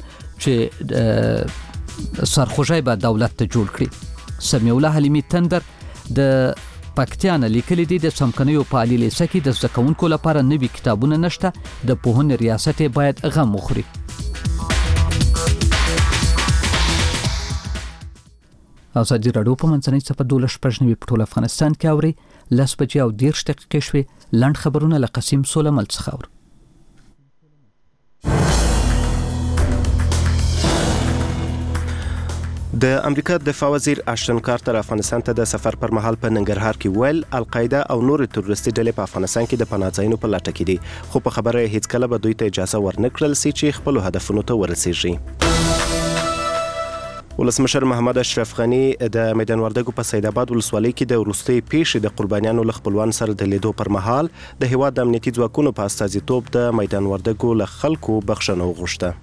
چې سرخوږی به دولت ته جوړ کړي. سمیع الله حلیمی تندر د پکتیان لیکلي دي د سمکنیو په عالی لیسه کې د زده کوونکو لپاره نوي کتابونه نشته، د پوهنې ریاست باید غم وخوري. ازادي راډیو په منځنۍ صفحه دولس شپږ نوي په ټول افغانستان کې اوري لس بجې او دېرش دقیقې شوې. لنډ خبرونه له قسیم سولمل څخه اورو. د امریکا دفاع وزیر اشتن کارتر افغانستان ته د سفر پر مهال په ننګرهار کې ویل القاعده او نور تروریستي ډلې په افغانستان کې د پناه ځایونو په لټه کې دي، خو په خبره هیڅ کله به دوی ته اجازه ورنکړل سي چې خپل هدفونو ته ورسیږي. ولسمشر محمد اشرف غنی د میدان وردګو په سید آباد ولسوالۍ کې د وروستۍ پیښې د قربانیانو له خپلوان سره د لیدو پر مهال د هیواد د امنیتي ځواکونو په استازیتوب د میدان وردګو له خلکو بخښنه وغوښته.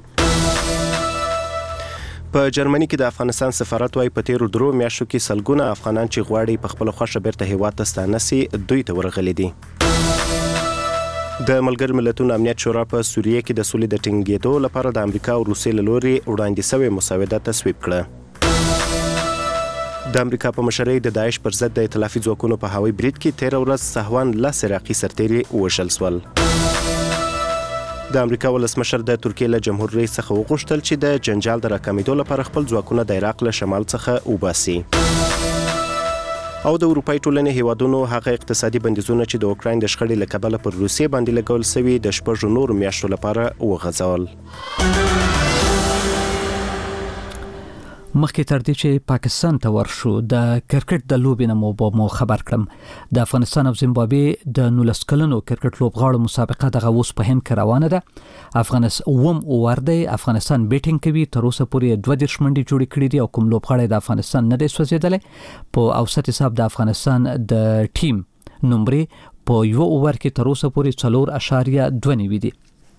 په جرمني کې د افغانستان سفارت وايي په تیرو درو میاشتو کې سلګونه افغانان چې غواړي په خپل خوښه بیرته هیواد ته ستانه سي دوی ته ورغلي دي. د ملګرو ملتونو امنیت شورا په سوریه کې د سولې د ټینګېدو لپاره د امریکا او روسیې له لوري وړاندې شوې مسوده تصویب کړه. د امریکا په مشرۍ د داعش پر ضد د ائتلافي ځواکونو په هوایي برید کې تیره ورځ سهوان لس عراقي سرتیري ووژل شول. د امریکا ولسمشر د ترکیې له جمهور رئیس څخه وغوښتل چې د جنجال د راکمېدو لپاره خپل ځواکونه د عراق له شمال څخه وباسي. او د اروپای ټولنې هیوادونو هغه اقتصادي بندیزونه چې د اوکراین د شخړې له کبله پر روسیې باندې لګول شوي د شپږو نورو میاشتو لپاره وغځول. مخکې تر دې چې پاکستان ته ورشو د کرکټ د لوبې نه مو خبر کړم د افغانستان او زیمبابوې د نولس کلنو کرکټ لوبغاړو مسابقه دغه اوس په هند کې روانه ده. افغانستان اوم اوور دی، افغانستان بیټینګ کوي، تر اوسه پورې دوه دېرش منډې جوړې کړې دي او کوم لوبغاړی د افغانستان نه دی سوځېدلی. په اوسط حساب د افغانستان د ټیم نمرې په یو اوور کې تر اوسه پورې څلور اشاریه دوه نوي دي.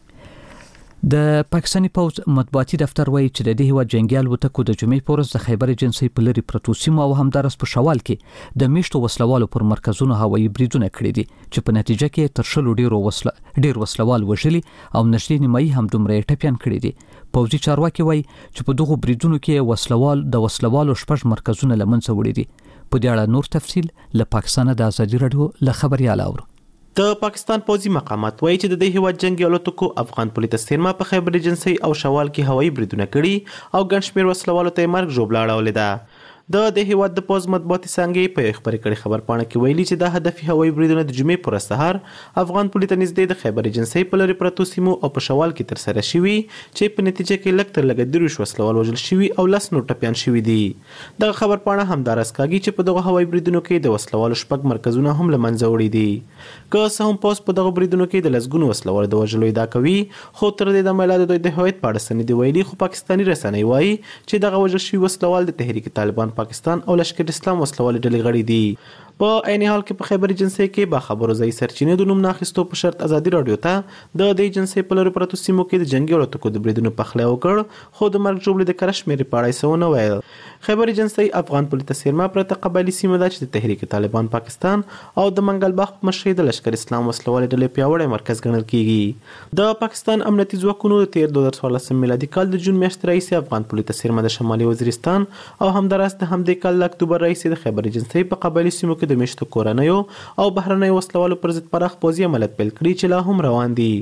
د پاکستاني پوز مطبوعاتي دفتر وایي چې د دې هیواد جنگي الوتکو د جمعې په ورځ د خیبر ایجنسۍ په لرې پرتو سیمو او همدارس په شوال کې د میشتو وسلوالو پر مرکزونو هوایي بریدونه کړي دي چې په نتیجه کې تر شلو ډیرو وسله ډیر وسلوال وژلي او نږدې نیمایي هم دومره ټپیان کړي دي. پوځي چارواکي وایي چې په دغو بریدونو کې وسلوال د وسلوالو شپږ مرکزونه له منځه وړي دي. په دې اړه نور تفصیل له پاکستان د ازادي راډیو له خبريال اورو. د پاکستان پوځي مقامات وایي چې د دې هیواد جنگي الوتکو افغان پولیس سیمه په خیبر ایجنسۍ او شوال کې هوایي بریدونه کړي او ګڼ شمېر وسلوالو ته مرګ ژوبله اړولې ده. د دې هیواد د پوز مطبوعاتي څانګې په خبرې کړي خبر پاڼه کې ویلي چې د هدفي هوایي بریدونه د جمعې پر سهار افغان پولیس ته نږدې د خیبر ایجنسۍ په لرې پرتو سیمو او په شوال کې ترسره شوي چې په نتیجه کې لږ تر لږه دېرش وسلوال وژل شوي او لس نور ټپیان شوي دي. دغه خبر پاڼه همداراز کاږي چې په دغه هوایي بریدونو کې د وسلوالو شپږ مرکزونه هم له منځه وړي دي. که څه هم پوز په دغه بریدونو کې د لسګونو وسلوالو د وژلو ادعا کوي، خو تر دې دمه لا د دوی د هویت په اړه څه نه دي ویلي. خو پاکستاني رسنۍ وایي چې دغه وژل شوي وسلوال د تحریک طالبان پاکستان او لشکر اسلام وسلوالې ډلې غړي دي. په عین حال کې په خیبر ایجنسۍ کې با خبرو ځای سرچینې د نوم ناخیستو په شرط ازادي راډیو ته د دې ایجنسۍ په لرې پرتو سیمو کې د جنگي الوتکو د بریدونو پخلی وکړ، خو د مرګ ژوبلې د کره شمېرې په اړه یې څه ونه ویل. خیبر ایجنسۍ افغان پولیس سیمه پرته قبایلي سیمه ده چې د تحریک طالبان پاکستان او د منګل باغ په مشرۍ د لشکر اسلام وسلوالې ډلې پیاوړی مرکز ګڼل کیږي. د پاکستان امنیتي ځواکونو د تیر دوه زره څوارلسم میلادي کال د جون میاشتې راهیسې افغان پولیس سیمه د شمالي وزیرستان او همداراز د همدې کال د اکتوبر راهیسې د خیبر ایجنسۍ په قبایلي سیمو کې د میشتو کورنۍ او بهرنۍ وسلوالو پر ضد پراخ پوځي عملیات پیل کړي چې لا هم روان دي.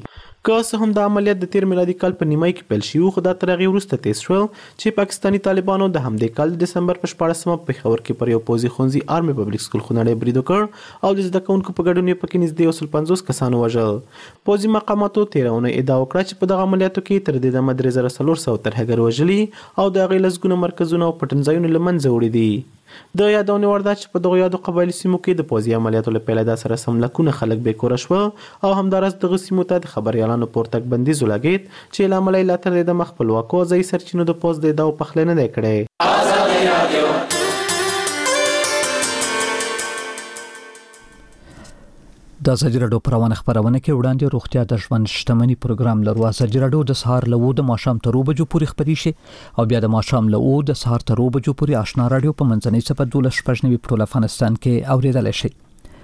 که څه هم د عملیات د تیر میلادي کال په نیمای کې پیل شوی خو دا تر هغې وروسته تیز شو چې پاکستاني طالبانو د همدې کال د دسمبر په شپاړسمه په پېښور کې پر یو پوځي ښوونځي آرمي پبلیک سکول خونړی برید وکړ او د زده کوونکو په ګډون یې پکې نږدې یو سل پنځوس کسانو وژل. پوځي مقاماتو تېره اونۍ ادعا وکړه چې په دغه عملیاتو کې تر دې دمه درې زره څلور سوه ترهګر وژلي او د هغې لسګونه مرکزونه او پټنځایونه له منځه وړي دي. د یادونې وړ ده چې په دغو یادو قبایلي سیمو کې د پوځي عملیاتو له پیله دا سره سم لکونه خلک بې کوره شوه او همداراز دغه سیمو ته د خبریالانو پورتګ بندیز ولګېد چې له امله یې لا تر دې دمه خپلواکو او ځایي سرچینو د پوځ د ادعاو پخلی نه دی کړی. د ازادي راډیو پروانه خبرونه کې وړاندې روغتیا د ژوند شتمنۍ پروګرام لرو. ازادي راډیو د سهار له اوو د ماښام تر اوو بجو پورې خبري شي او بیا د ماښام له اوو د سهار تر اوو بجو پورې آشنا راډیو په منځنۍ صفحه دولس شپږ نوي په ټول افغانستان کې اوریدلای شي.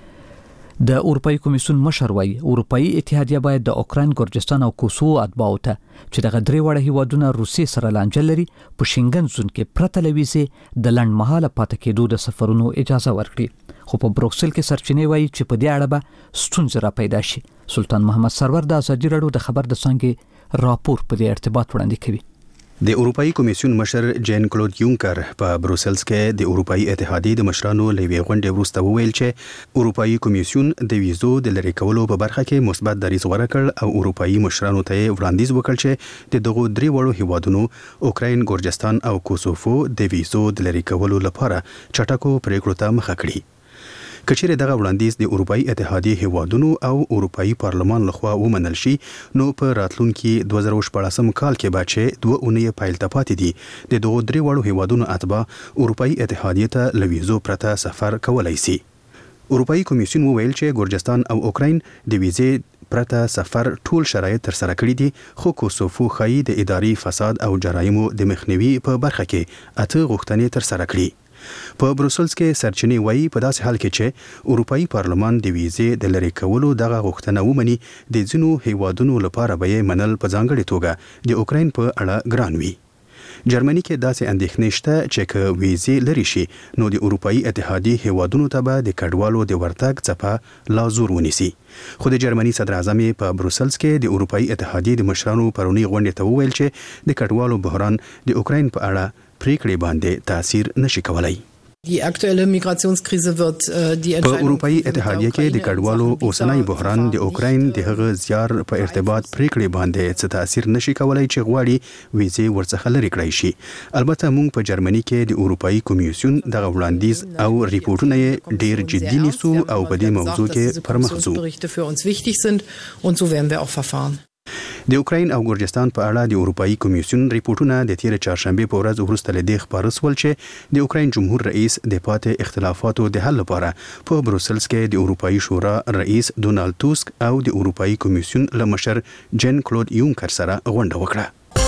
د اروپאי کمیسیون مشر وایي اروپאי اتحادیه باید د اوکراین، ګرجستان او کوسوو اتباعو ته چې دغه درې وړه هیوادونه روسیې سره لانجه لري په شینګن زون کې پرته له ویزې د لنډمهاله پاتې کېدو د سفرونو اجازه ورکړي. خو په بروکسل کې سرچینې وایي چې په دې اړه به ستونزې را پیدا شي. سلطان محمد سرور د ازادي راډیو د خبر د څانګې راپور په دې ارتباط وړاندې کوي. د اروپאי کمیسیون مشر جین کلود یونکر په بروسلز کې د اروپאי اتحادیې د مشرانو لوی غونډې وروسته وویل چې اروپאי کمیسیون د ویزو د لری کولو په برخه کې مثبت دریځ غوره کړ او اروپאי مشرانو ته وړاندیز وکړ چې د دغو درې وړو هیوادونو اوکراین، ګرجستان او کوسوفو د ویزو د لری کولو لپاره چټکو پریکړو ته مخه کړي. کچېرې دغه وړاندیز د اروپאי اتحادیې هیوادونو او اروپאי پارلمان لخوا ومنل شي نو په راتلونکي دوه زره شپاړسم کال کې به چې دوه اونۍ پیل ته پاتې دي د دغو درې وړو هیوادونو اتباع اروپאי اتحادیې ته له ویزو پرته سفر کولی شي. اروپאי کمیسیون وویل چې ګرجستان او اوکراین د ویزې پرته سفر ټول شرایط تر سره کړي دي خو کوسوفو ښایي د اداري فساد او جرایمو د مخنیوي په برخه کې اته غوښتنې تر سره کړي. په بروسلز کې سرچینې وایي په داسې حال کې چې اروپאי پارلمان د ویزې د لری کولو دغه غوښتنه ومني د ځینو هیوادونو لپاره به یې منل په ځانګړې توګه د اوکراین په اړه ګران وي. جرمني کې داسې اندېښنې شته چې که ویزې لري شي نو د اروپאי اتحادیې هیوادونو ته به د کډوالو د ورتګ څپه لا زور ونیسي. خو د جرمني صدر اعظم په بروسلز کې د اروپאי اتحادیې د مشرانو پرونی غونډې ته وویل چې د کډوالو بحران د اوکراین په اړه پریکړې باندې تاثیر نشي کولای. Die aktuelle Migrationskrise wird äh, die په اروپאי اتحادیه کې د کډوالو اوسنۍ بحران د اوکراین د هغه زیار په ارتباط پریکړې باندې څه تاثیر نشي کولای چې غواړي ویزې ورڅخه لري کړی شي. البته موږ په جرمني کې د اروپאי کمیسیون دغه وړاندیز او ریپورتونه یې ډیر جدي نیسو او په دې موضوع کې پرمخ ځو. für uns wichtig sind und so werden wir auch verfahren. د اوکراین او ګرجستان په اړه د اروپאי کمیسیون ریپورتونه د تیر چهارشنبه په ورځ وروسته له دې خبر سول چې د اوکراین جمهور رئیس د پاتې اختلافاتو د حل لپاره په بروسلز کې د اروپאי شورا رئیس ډونالد توسک او د اروپאי کمیسیون له مشر جین کلود یونکر سره غونډه وکړه.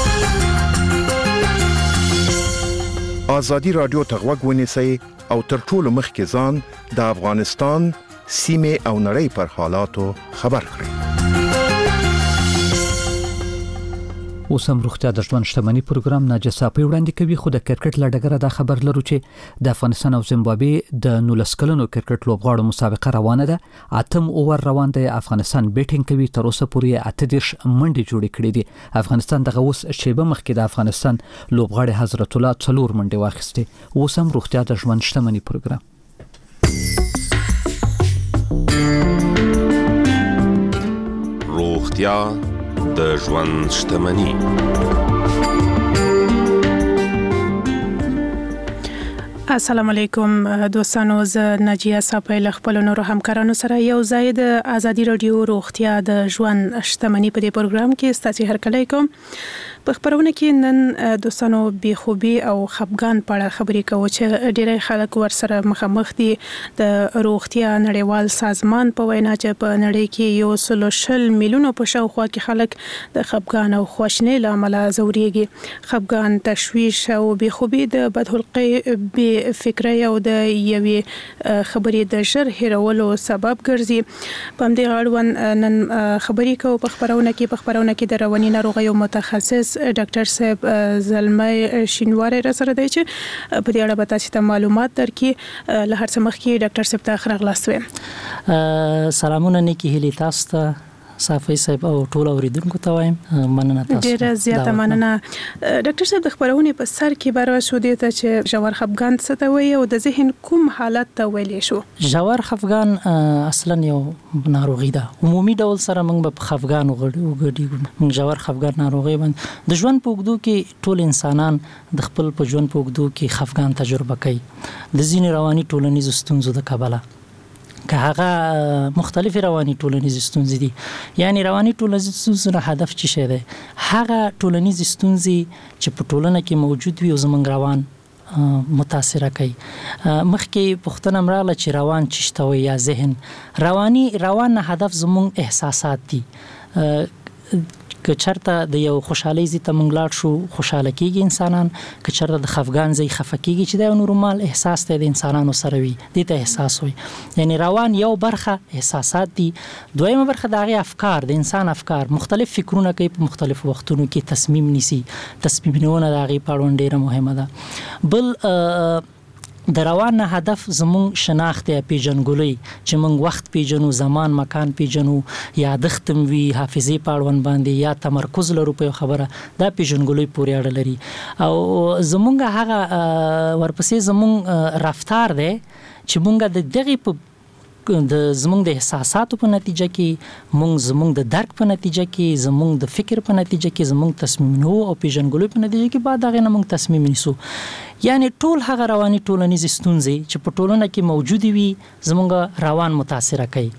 ازادي راډیو ته غوږ ونیسئ او تر ټولو مخکې ځان د افغانستان سیمې او نړۍ پر حالاتو خبر کړئ. اوس هم روغتیا د ژوند شتمنۍ پروګرام ناجسا په وړاندې کوي. خو د کرکټ لړګره دا خبر لرو چې د افغانستان او زیمبابوې د نولس کلنو کرکټ لوبغاړو مسابقه روانه ده. اتم اوور روان دی. افغانستان بیټینګ کوي. تر اوسه پورې اته دیرش منډې جوړې کړې دي. افغانستان دغه اوس شیبه مخکې د افغانستان لوبغاړي حضرت الله څلور منډې واخیستې. اوس هم روغتیا د ژوند شتمنۍ پروګرام. روغتیا د ژوند شتمنۍ. السلام علیکم دوستانو، زه ناجیه صاحب له خپل نورو همکارانو سره یو ځای د ازادي رادیو روغتیا د ژوند شتمنۍ په دې پروګرام کې ستاسو هرکلی کوم. په خبرونه کې نن دوستانو بې خوبي او خپګان په اړه خبرې کوو چې ډېری خلک ورسره مخامخ دي. د روغتیا نړیوال سازمان په وینا چې په نړۍ کې یو سل شل میلیونو په شاوخوا کې خلک د خپګان او خواشینۍ له امله ځورېږي. خپګان، تشویش او بې خوبي د بدخلقۍ، بې فکرۍ او د یوې خبرې د ژر هیرولو سبب ګرځي. په همدې اړوند نن خبرې کوو په خبرونه کې په خبرونه کې د رواني ناروغیو متخصص ډاکټر صاحب زلمي شینواری را سره دی چې په دې اړه به تاسو ته معلومات درکړي. له هر څه مخکې ډاکټر صاحب ته ښه راغلاست. سلامونه نیکی هیلې تاسو ته، صافي صاحب او ټول اوریدونکو ته وایم مننه تاسو ډیره زیاته مننه. ډاکټر صاحب د خبرونه په سر کې بار شو دي ته چې ژور خفګان څه ته وایي او د ذهن کوم حالت ته ویلې شو؟ ژور خفګان اصلا یو ناروغي ده. عمومي ډول سره موږ په خفګان وګړو موږ ژور خفګان ناروغي باندې د ژوند په وګړو کې ټول انسانان د خپل په ژوند په وګړو کې خفګان تجربه کوي د ځینې رواني ټولنیزو ستونزو د کبله که هغه مختلف رواني ټولنیز ستونزې دي. یعنی رواني ټولنیز ستونزې هدف څه شي دی؟ هغه ټولنیز ستونزې چې په ټولنه کې موجود وي او زموږ روان متاثر کوي. مخکې پوښتنه مراله چې روان څه شته وي یا ذهن. رواني روان هدف زموږ احساسات دي. که چرته د یو خوشحالي زی ته مونږ لاړ شو خوشاله کیږي انسانان، که چرته د خفګان زی خفه کیږي چې د نورمال احساس ته د انسانانو سره وي د ته احساس وي. یعنی روان یو برخه احساسات دي، دویمه برخه د هغه افکار د انسان افکار مختلف فکرونه کوي په مختلف وختونو کې تصمیم نیسي. تصمیم نیونه د هغه په اړه ډیره مهمه ده. بل د روان هدف زمون شناخت یا پیژنګولي چې موږ وخت پیژنو، زمان مکان پیژنو، یادښت وی حافظه پاړون باندې یا تمرکز لرو په خبره دا پیژنګولي پورې اړه لري. او زمونږ هغه ورپسې زمون رفتار دی چې مونږ د دغه په د زمونږ د احساساتو په نتیجه کې مونږ زمونږ د درک په نتیجه کې زمونږ د فکر په نتیجه کې زمونږ تصمیم نو او پیژنګلو په نتیجه کې بعد هغه نه مونږ تصمیم نیسو. یعنی ټول هغه رواني ټولنیز ستونزې چې په ټولنه کې موجود وي زمونږ روان متاثر کوي.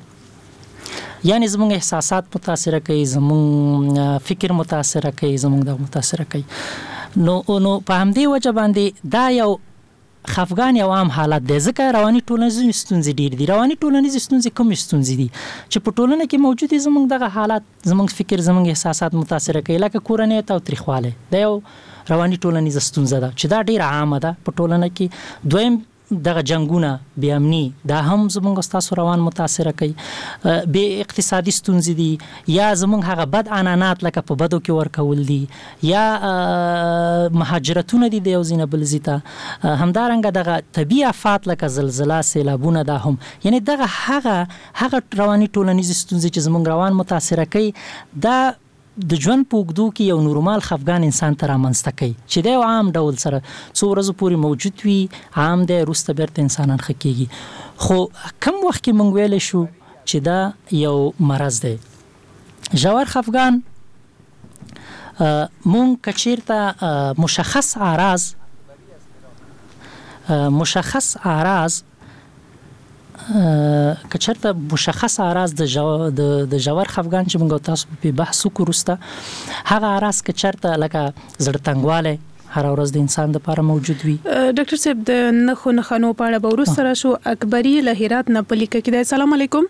یعنی زمونږ احساسات متاثر کوي، زمونږ فکر متاثر کوي، زمونږ د متاثر کوي. نو نو په همدې وجه باندې دا یو خفګان یو عام حالت دی. ځکه رواني ټولنیز ستونزې ډېر دي. رواني ټولنیز ستونزې کوم ستونزې دي چې په ټولنه کې موجود دي زموږ دغه حالت زموږ فکر زموږ احساسات متاثر کوي، لکه کورنۍ تاوتریخواله دا یو رواني ټولنیز ستونزه ده چې دا ډېره عامه ده په ټولنه کې. دویم دغه جنگونه بی امنی دا هم زموږ ستاسو روان متاثر کوي. به اقتصادي ستونزې دي یا زموږ هغه بد عنعنات لکه په بدو کې ورکول دي یا مهاجرتونه دي د یو ځای نه بل ځای ته. همدارنګه دغه طبیعي آفات لکه زلزلہ، سیلابونه دا هم یعنی دغه هغه هغه رواني ټولنیز ستونزې چې زموږ روان متاثر کوي دا د ژوند په اوږدو کې یو نورمال خفګان انسان ته رامنځته کوي چې د یو عام ډول سره څو ورځې پورې موجود وي، عام دی، وروسته بیرته انسانان ښه کېږي. خو کم وخت کې موږ ویلی شو چې دا یو مرض دی. ژور خفګان موږ که چېرته مشخص اعراض مشخص اعراض که چرته مشخص اعراض د د ژور خفګان چې موږ تاسو په بحث وکړو هغه اعراض که چرته لکه زړه تنګواله هر ورځ د انسان لپاره موجود وي. ډاکټر صاحب د نخو نخانو په اړه به وروسته راشو. اکبري له هرات نه په لیکه کې دی. السلام علیکم.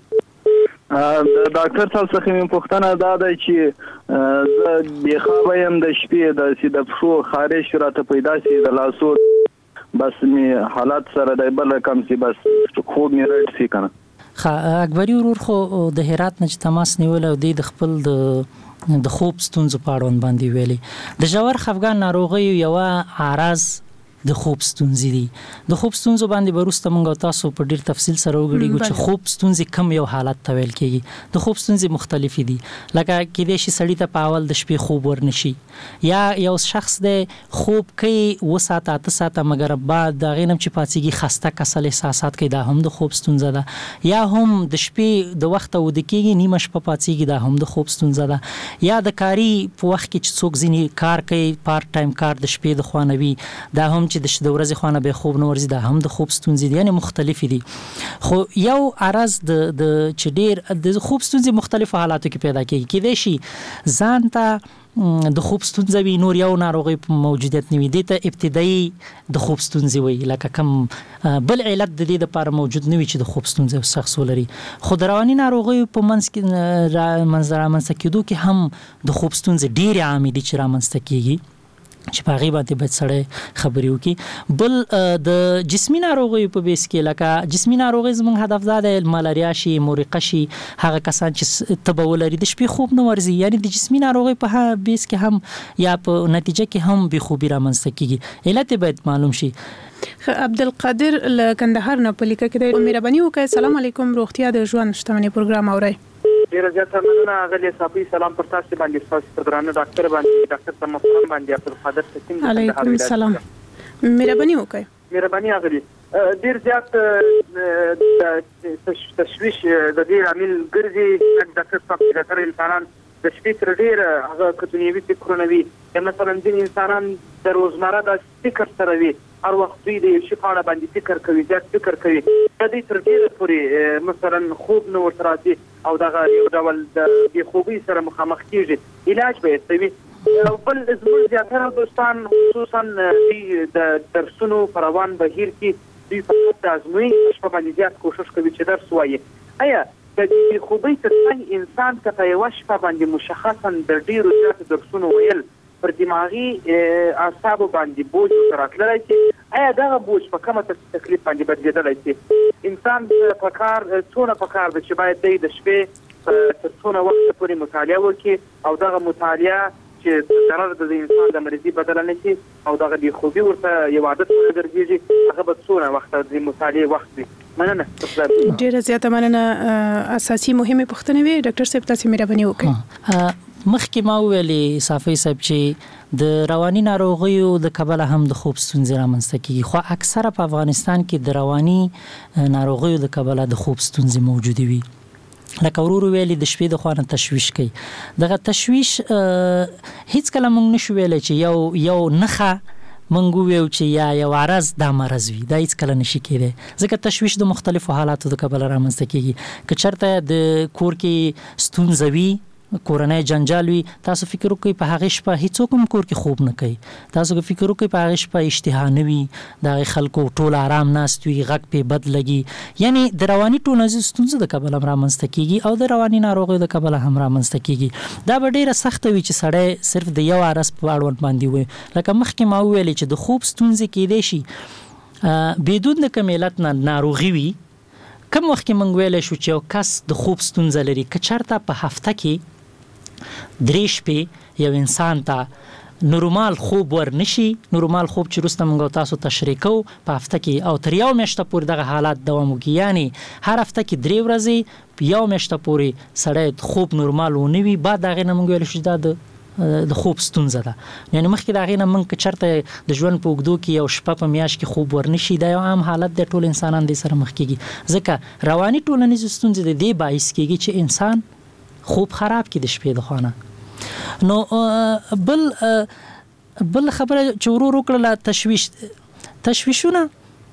ډاکټر صاحب څخه مې پوښتنه دا ده چې زه بې خوابه یم د شپې داسې د پښو خارش راته پیدا شي د لاسو بس می حالات سره د بل کم سي بس خوب می رټ سي کنه. خا اکبري ورور خو د هرات نه تماس نیول او د خپل د د خوب ستونزو په اړه باندې ویلي. د ژور خفګان ناروغي یو اعراض د خوب ستونزې دي. د خوب ستونزو باندې وروسته موږ تاسو په ډیر تفصیل سره وګړو چې خوب ستونزې کم یو حالت ته ویل کېږي. د خوب ستونزې مختلف دي، لکه کېدای شي سړی ته په اول د شپې خوب ورنشي یا یو شخص د خوب کوي و ساعت اته ساعته مګر بعد د غینم چې پاتېږي خسته کسل احساسات کوي، دا هم د خوب ستونزه ده. یا هم د شپې د وخت ود کېږي نیمه شپه پاتېږي، دا هم د خوب ستونزه ده. یا د کاری په وخت کې چې څوک ځینی کار کوي پارت ټایم کار د شپې د خوانوي، دا هم چې د ورځې خوانه به خوب نه ورځي، دا هم د خوب ستونزې دي. یعنی مختلف دي. خو یو عرض د د چې ډیر د خوب ستونزې مختلفو حالاتو کې پیدا کیږي. کېدای شي ځان ته د خوب ستونزې وي، نور یو ناروغي موجودیت نه وي، د ته ابتدایي د خوب ستونزې وي، لکه کم بل علت د دې لپاره موجود نه وي چې د خوب ستونزې شخص ولري. خو د رواني ناروغي په منځ کې رامنځته کېدو کې هم د خوب ستونزې ډېرې عامې دي چې رامنځته کېږي چې په هغې باندې باید سړی خبرې وکړي. بل د جسمي ناروغیو په بیس کې لکه جسمي ناروغۍ زموږ هدف دا دی مالاریا شي، مورقه شي، هغه کسان چې تبه ولري د شپې خوب نه ورځي، یعنی د جسمي ناروغۍ په بیس کې هم یا په نتیجه کې هم بې خوبي رامنځته کېږي. علت باید معلوم شي. عبدالقادر له کندهار نه په لیکه کې دی. مهرباني وکړئ. السلام علیکم. روغتیا د ژوند شتمنۍ پروګرام اورئ. ډیره زیاته مننه غلی صافي سلام پر تاسو باندې تاسو پر درانه ډاکټر باندې ډاکټر تم محترم باندې عبدالقادر حکیم علیکم السلام مهرباني وکړئ مهرباني غلی ډیر زیات تشویش د دې عامل ګرځي ډاکټر صاحب ډاکټر انسانان د شپې تر ډیر هغه کتونیوي فکرونه وي مثلا ځینې انسانان د روزمره د فکر سره وي هر وخت دوی د یو شي په اړه باندې فکر کوي زیات فکر کوي د دې تر ډیره پورې مثلا خوب نه ورته راځي او دغه یو ډول د بې خوبۍ سره مخامخ کېږي علاج به یې کوي او بل زموږ زیاتره دوستان خصوصا د درسونو په روان بهیر کې دوی فقط د ازموینې شپه باندې زیات کوشش کوي چې درس ووایي آیا د بې خوبۍ تر څنګ انسان که په یوه شپه باندې مشخصا د ډیرو زیاتو درسونو ویل پر دماغي اعصابو باندې بوج راتللی شي آیا دغه بوج په کومه تکلیف باندې بدلېدلی شي انسان په کار څونه په کار ده چې باید دی د شپې تر څونه وخته پورې مطالعه وکړي او دغه مطالعه چې ضرر د انسان د مرضي بدله نه شي او دغه بې خوبي ورته یو عادت وګرځېږي هغه به څونه وخته د مطالعې وخت وي مننه ډېره زیاته مننه اساسي مهمې پوښتنې وې ډاکټر صاحب تاسو مهرباني وکړئ مخکې ما ویلې صافي صاحب چې د رواني ناروغیو د کبله هم د خوب ستونزې رامنځته کیږي خو اکثره په افغانستان کې د رواني ناروغیو د کبله د خوب ستونزې موجودې وي لکه ورور ویلې د شپې د خوانه تشویش کوي دغه تشویش هیڅ کله موږ نشو ویلې چې یو یو نخه منګو ویو چې یا یو عرض د مرز وي دا هیڅ کله نشي کېدی ځکه تشویش د مختلفو حالاتو د کبله رامنځته کیږي که چېرته د کور کې ستونزه وي کورنۍ جنجال وي تاسو فکر وکړئ په هغه شپه هیڅوک هم کور کې خوب نه کوي تاسو که فکر وکړئ په هغه شپه اشتها نه وي د خلکو ټول آرام ناست وي غږ پې بد لګي یعنی د رواني ټولنیزو ستونزو د کبله هم رامنځته کیږي او د رواني ناروغیو د کبله هم رامنځته کیږي دا به ډیره سخته وي چې سړی صرف د یو عرض په اړوند باندې وي لکه مخکې ما وویلې چې د خوب ستونزې کیدای شي بدون د کوم علت نه ناروغي وي کوم وخت کې موږ ویلی شو چې یو کس د خوب ستونزه لري که چېرته په هفته کې درې شپې یو انسان ته نورمال خوب ورنشي نورمال خوب چې وروسته موږ تاسو تشریح کوو په هفته کې او تر یو میاشته پورې دغه حالات دوام وکړي یعنی هر هفته کې درې ورځې یو میاشته پورې سړی خوب نورمال ونه وي بعد د هغې نه موږ ویلی شو دا د د خوب ستونزه ده یعنی مخکې د هغې نه موږ که چېرته د ژوند په اوږدو کې یو شپه په میاشت کې خوب ورنشي دا یو عام حالت دی ټول انسانان دې سره مخ کېږي ځکه رواني ټولنیزې ستونزې د دې باعث کېږي چې انسان خوب خراب کی د شپې د خوانه نو بل بل خبره چې ورور وکړه تشویش تشویشونه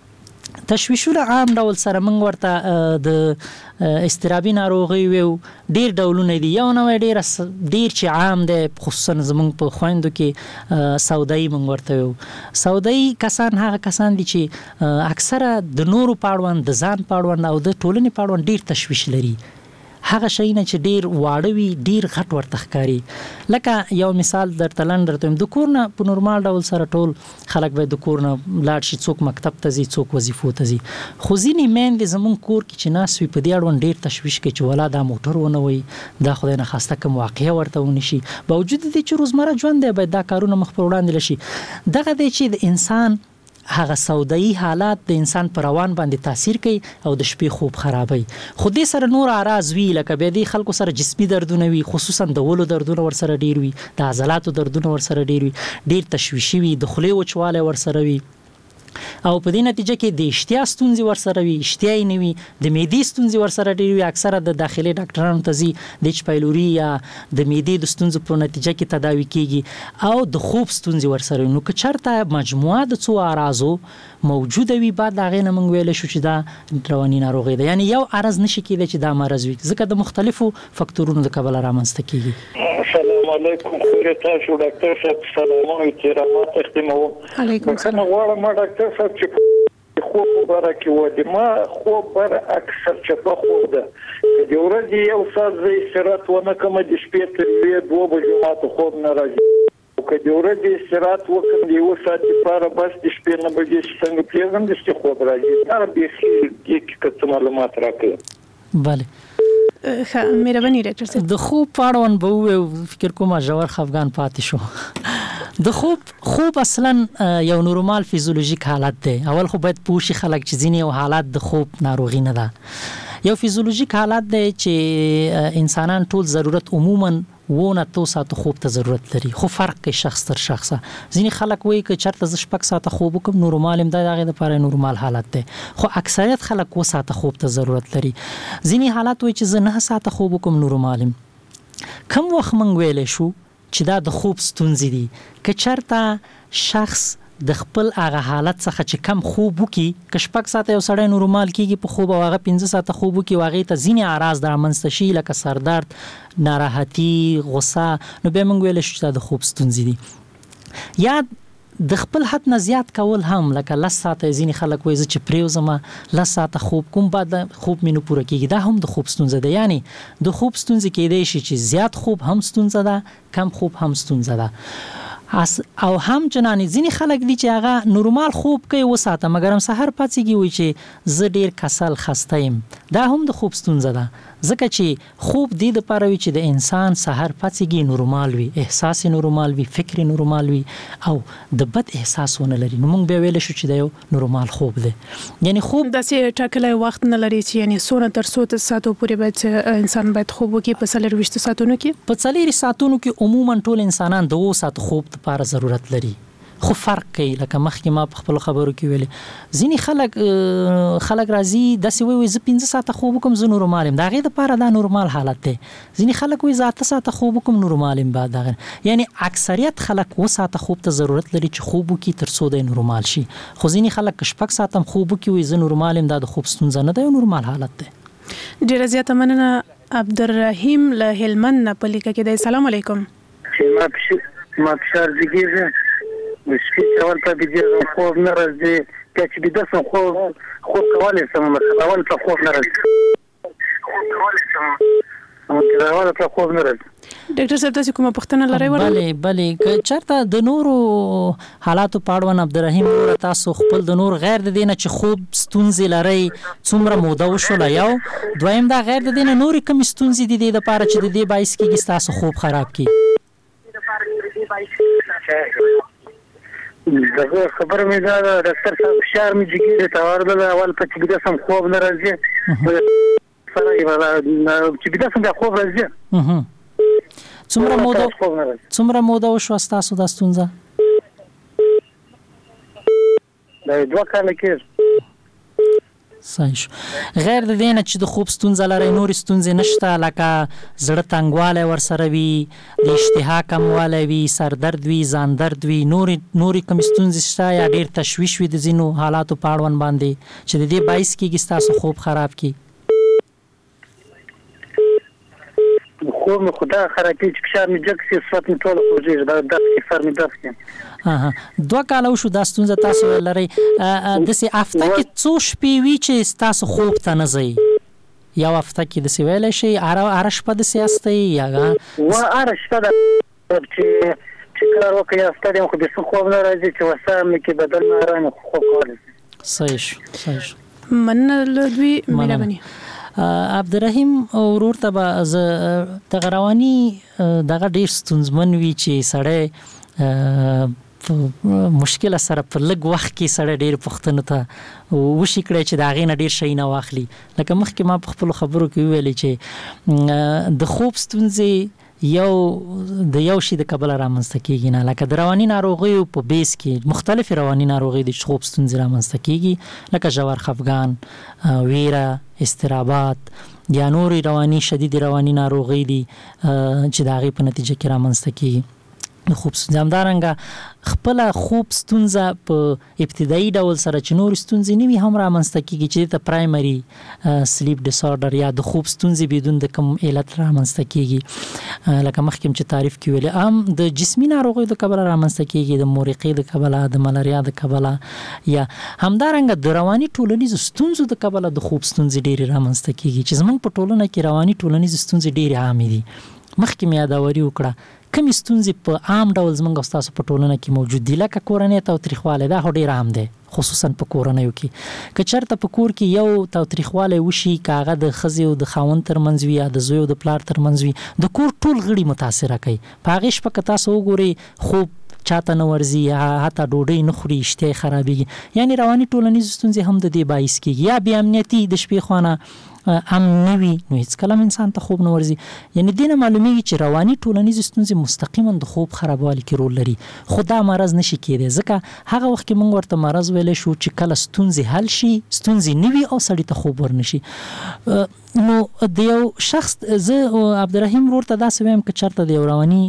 تشویشونه عام ډول سره موږ ورته د اضطرابي ناروغي ویو ډیر ډولونه دي یو نو ډیر ډیر چې عام دی خصوصا زموږ په خويندو کې سودایي موږ ورته ویو سودایي کسان هغه کسان دي چې اکثره د نورو پاړوند د ځان پاړوند او د ټولنې پاړوند ډیر تشویش لري هغه شي نه چې ډیر واړه وي ډیر غټ ورته ښکاري لکه یو مثال درته لنډ درته د کور نه په نورمال ډول سره ټول خلک به د کور نه لاړ شي څوک مکتب ته ځي څوک وظیفو ته ځي خو ځینې میندې زموږ کور کې چې ناست وي په دې اړوند ډیر تشویش کوي چې ولا دا موټر ونه وي دا خدای نه خواسته کوم واقعه ورته ونه شي باوجود دې چې روزمره ژوند دی باید دا کارونه مخ پر وړاندې لشي دغه دی چې د انسان هغه سودایي حالات د انسان پر روان باندې تاثیر کوي او د شپې خوب خرابوي خو دې سره نور اعراض وي لکه بیا دې خلکو سره جسمي دردونه وي خصوصا د ولو دردونه ورسره ډیر وي د عضلاتو دردونه ورسره ډیر وي ډیر تشویشي وي د خولې وچوالی ورسره وي او په دې نتیجه کې د اشتها ستونزې ورسره وي اشتها یې نه وي د معدې ستونزې ورسره ډېرې وي اکثره د داخلي ډاکټرانو ته ځي د ایچ پایلوري یا د معدې د ستونزو په نتیجه کې تداوي کیږي او د خوب ستونزې ورسره وي نو که چېرته مجموعه د څو اعراضو موجوده وي بعد د هغې نه موږ ویلی شو چې دا رواني ناروغي ده یعنی یو عرض نشي کېدی چې دا مرض وي ځکه د مختلفو فکتورونو د کبله رامنځته کیږي السلام علیکم خیر تاسو ډاکټر صاحب سلام او احترامات اختمو علیکم السلام غواړم ډاکټر صاحب چې خوب مبارک ودی ما خوب بر اکثر چې په خوب ده د ورځې یو ساعت زی استراحت ونه کوم د شپې تر دوه بجو ماته خوب نه راځي که د ورځې استراحت وکم د یو ساعت لپاره بس د شپې نه بجې څنګه پیغام د چې خوب راځي دا به هیڅ څه معلومات راکړي بله ښه مهرباني ډاکټر صاحب د خوب په اړوند به فکر کوم ژور خفګان پاتې شو د خوب خوب اصلا یو نورمال فیزیولوژیک حالت دی اول خو باید پوه شي خلک چې ځینې یو حالت د خوب ناروغي نه ده یو فیزیولوژیک حالت دی چې انسانان ټول ضرورت عموما وونه تو ساعت خوب ته ضرورت لري، خو فرق کوي شخص تر شخصه. ځینې خلک وایي که چېرته زه شپږ ساعته خوب وکړم نورمال یم، دا د هغې دپاره نورمال حالت دی، خو اکثریت خلک اووه ساعته خوب ته ضرورت لري. ځینې حالات وایي چې زه نه ساعته خوب وکړم نورمال یم. کم وخت موږ ویلی شو چې دا د خوب ستونزې دي؟ که چېرته شخص د خپل هغه حالت څخه چې کم خوب وکړي، که شپږ ساعته یو سړی نورمال کېږي په خوب او هغه پنځه ساعته خوب وکړي او هغې ته ځینې اعراض د رامنځته شي لکه سردرد، ناراحتي، غصه، نو بیا موږ ویلی شو چې دا د خوب ستونزې دي. یا د خپل حد نه زیات کول هم، لکه لس ساعته ځینې خلک وایي زه چې پرېوځم لس ساعته خوب کوم بعد خوب مې نه پوره کېږي، دا هم د خوب ستونزه ده. یعنې د خوب ستونزې کېدی شي چې زیات خوب هم ستونزه ده، کم خوب هم ستونزه ده. او هم جنانی ځینې خلک دي چې هغه نورمال خوب کوي اووه ساعته مګر هم سحر پاڅېږي وایي چې زه ډېر کسل خسته یم، دا هم د خوب ستونزه ده. ځکه چې خوب دې دپاره وي چې د انسان سحر پاڅېږي نورمال وي، احساس نورمال وي، فکر نورمال وي او د بد احساس ونه لري. نو موږ بیا ویلی شو چې دا یو نورمال خوب دی. یعنی خوب داسې ټاکلی وخت نه لري چې یعنې څونه تر څو ساعتو پورې باید انسان باید خوب وکړي په څلېرویشتو ساعتونو کې؟ په څلېرو ساعتونو کې عموما ټول انسانان د اووه ساعتو خوب لپاره ضرورت لري، خو فرق کوي. لکه مخکې ما په خپلو خبرو کې ویلې ځینې خلک خلک راځي داسې وایي زه پنځه ساعته خوب وکړم زه نورمال یم، د هغې دپاره دا نورمال حالت دی. ځینې خلک وایي زه اته ساعته خوب وکړم نورمال یم. بعد دغه یعنې اکثریت خلک اووه ساعته خوب ته ضرورت لري چې خوب وکړي تر څو دی نورمال شي. خو ځینې خلک که شپږ ساعته هم خوب وکړي وایي زه نورمال یم، دا د خوب ستونزه نه ده، یو نورمال حالت دی. ډېره زیاته مننه. عبدالرحیم له هلمند نه په لیکه کې دی. سلام علیکم. ما فشار زیږېږي شپې چې اول ته بېدېږم خوب نه راځي، بیا چې بېده شم خوب خوب کولی شم، مثلا اول ته خوب نه راځي، اول ته خوب نه راځي. ډاکټر صاحب تاسو کومه پوښتنه لرئ؟ بلې بلې که چېرته د نورو حالاتو په اړوند عبدالرحیم وروره تاسو خپل د نور غیر د دې نه چې خوب ستونزې لرئ څومره موده وشوله، یو دویم دا غیر د دې نه نورې کومې ستونزې دي دې دپاره چې د دې باعث کېږي ستاسو خوب خراب کړي؟ دغه خبره مې دا ده ډاکټر صاحب فشار مې جګېږي ته ورغله اول په چې بېده شم خوب نه راځي، چې بېده شم بیا خوب راځي. څومره موده څومره موده وشوه ستاسو دا ستونزه؟ دا دوه کاله کېږي. صحیح شو. غیر د دې نه چې د خوب ستونزه لرئ نورې ستونزې نشته، لکه زړه تنګوالی ورسره وي، د اشتها کموالی وي، سردرد وي، ځان درد وي، نورې نورې کومې ستونزې شته یا ډېر تشویش وي د ځینو حالاتو په اړوند باندې چې د دې باعث کېږي ستاسو خوب خراب کړي؟ خوب مې خو دا خرابېږي چې فشار مې جګ شي، صفت مې ټوله خوږېږي، دا دغ کې سر مې دغ کې. دوه کاله وشو دا ستونزه تاسو لرئ. داسې هفته کې څو شپې وي چې ستاسو خوب ته نه ځئ؟ یو هفته کې داسې ویلی شئ هره شپه داسې یاستئ یا هره شپه ده چې چې کار وکړئ یا هفته یم خو بېخي خوب نه راځي چې وسه مې کې بدن نه ارام خوب کولی شي. صحیح شو صحیح شو. مننه له دوی مهرباني. عبدالرحیم ورور ته به زه دغه رواني دغه ډېر ستونزمن وي چې سړی مشکل سره په لږ وخت کې سره ډېر پوښتنو ته وشي کړی چې د هغې نه ډېر شی نه واخلي. لکه مخکې ما په خپلو خبرو کې وویلې چې د خوب ستونزې یو د یو شي د کبله رامنځته کېږي نه، لکه د رواني ناروغیو په بیس کې مختلفې رواني ناروغۍ دي چې خوب ستونزې رامنځته کېږي، لکه ژور خفګان، ویره، اضطرابات یا نورې رواني شدید رواني ناروغۍ دي چې د هغې په نتیجه کې رامنځته کېږي. د خوب ستونزه همدارنګه خپله خوب ستونزه په ابتدایي ډول سره چې نورې ستونزې نه وي هم رامنځته کېږي چې دې ته پرایمري سلیپ ډسارډر یا د خوب ستونزې بدون د کوم علت رامنځته کېږي. لکه مخکې چې تعریف کې ویلې هم د جسمي ناروغیو د کبله رامنځته کېږي، د مورقې د کبله، د ملاریا د کبله، یا همدارنګه د رواني ټولنیزو ستونزو د کبله د خوب ستونزې ډېرې رامنځته کېږي چې زموږ په ټولنه کې رواني ټولنیزې ستونزې ډېرې عامې دي. مخکې مې یاداوري وکړه کومې ستونزې په عام ډول زموږ او ستاسو په ټولنه کې موجود دي، لکه کورنۍ تاوتریخوالی، دا خو ډېر عام دی خصوصا په کورنیو کې. که چېرته په کور کې یو تاوتریخوالی وشي، که هغه د ښځې او د خاوند ترمنځ وي یا د زوی او د پلار ترمنځ وي، د کور ټول غړي متاثره کوي. په هغې شپه که تاسو وګورئ خوب چاته نه ورځي، حتی ډوډۍ نه خوري، اشتها خرابېږي. یعنی رواني ټولنیز ستونزې هم د دې باعث کېږي. یا بې امنیتي د شپې خوانه هم نه وي نو هیڅ کله انسان ته خوب نه ورځي. یعنی دینه معلومیږي چې رواني ټولنیز ستونزې مستقیما د خوب خرابوالي کې رول لري، خو دا مرض نشي کېدی ځکه هغه وخت کې موږ ورته مرض ویلی شو چې کله ستونزې حل شي، ستونزې نه وي او سړي ته خوب ورنشي. نو د یو شخص زه عبدالرحیم ورور ته داسې وایم که چېرته د یو رواني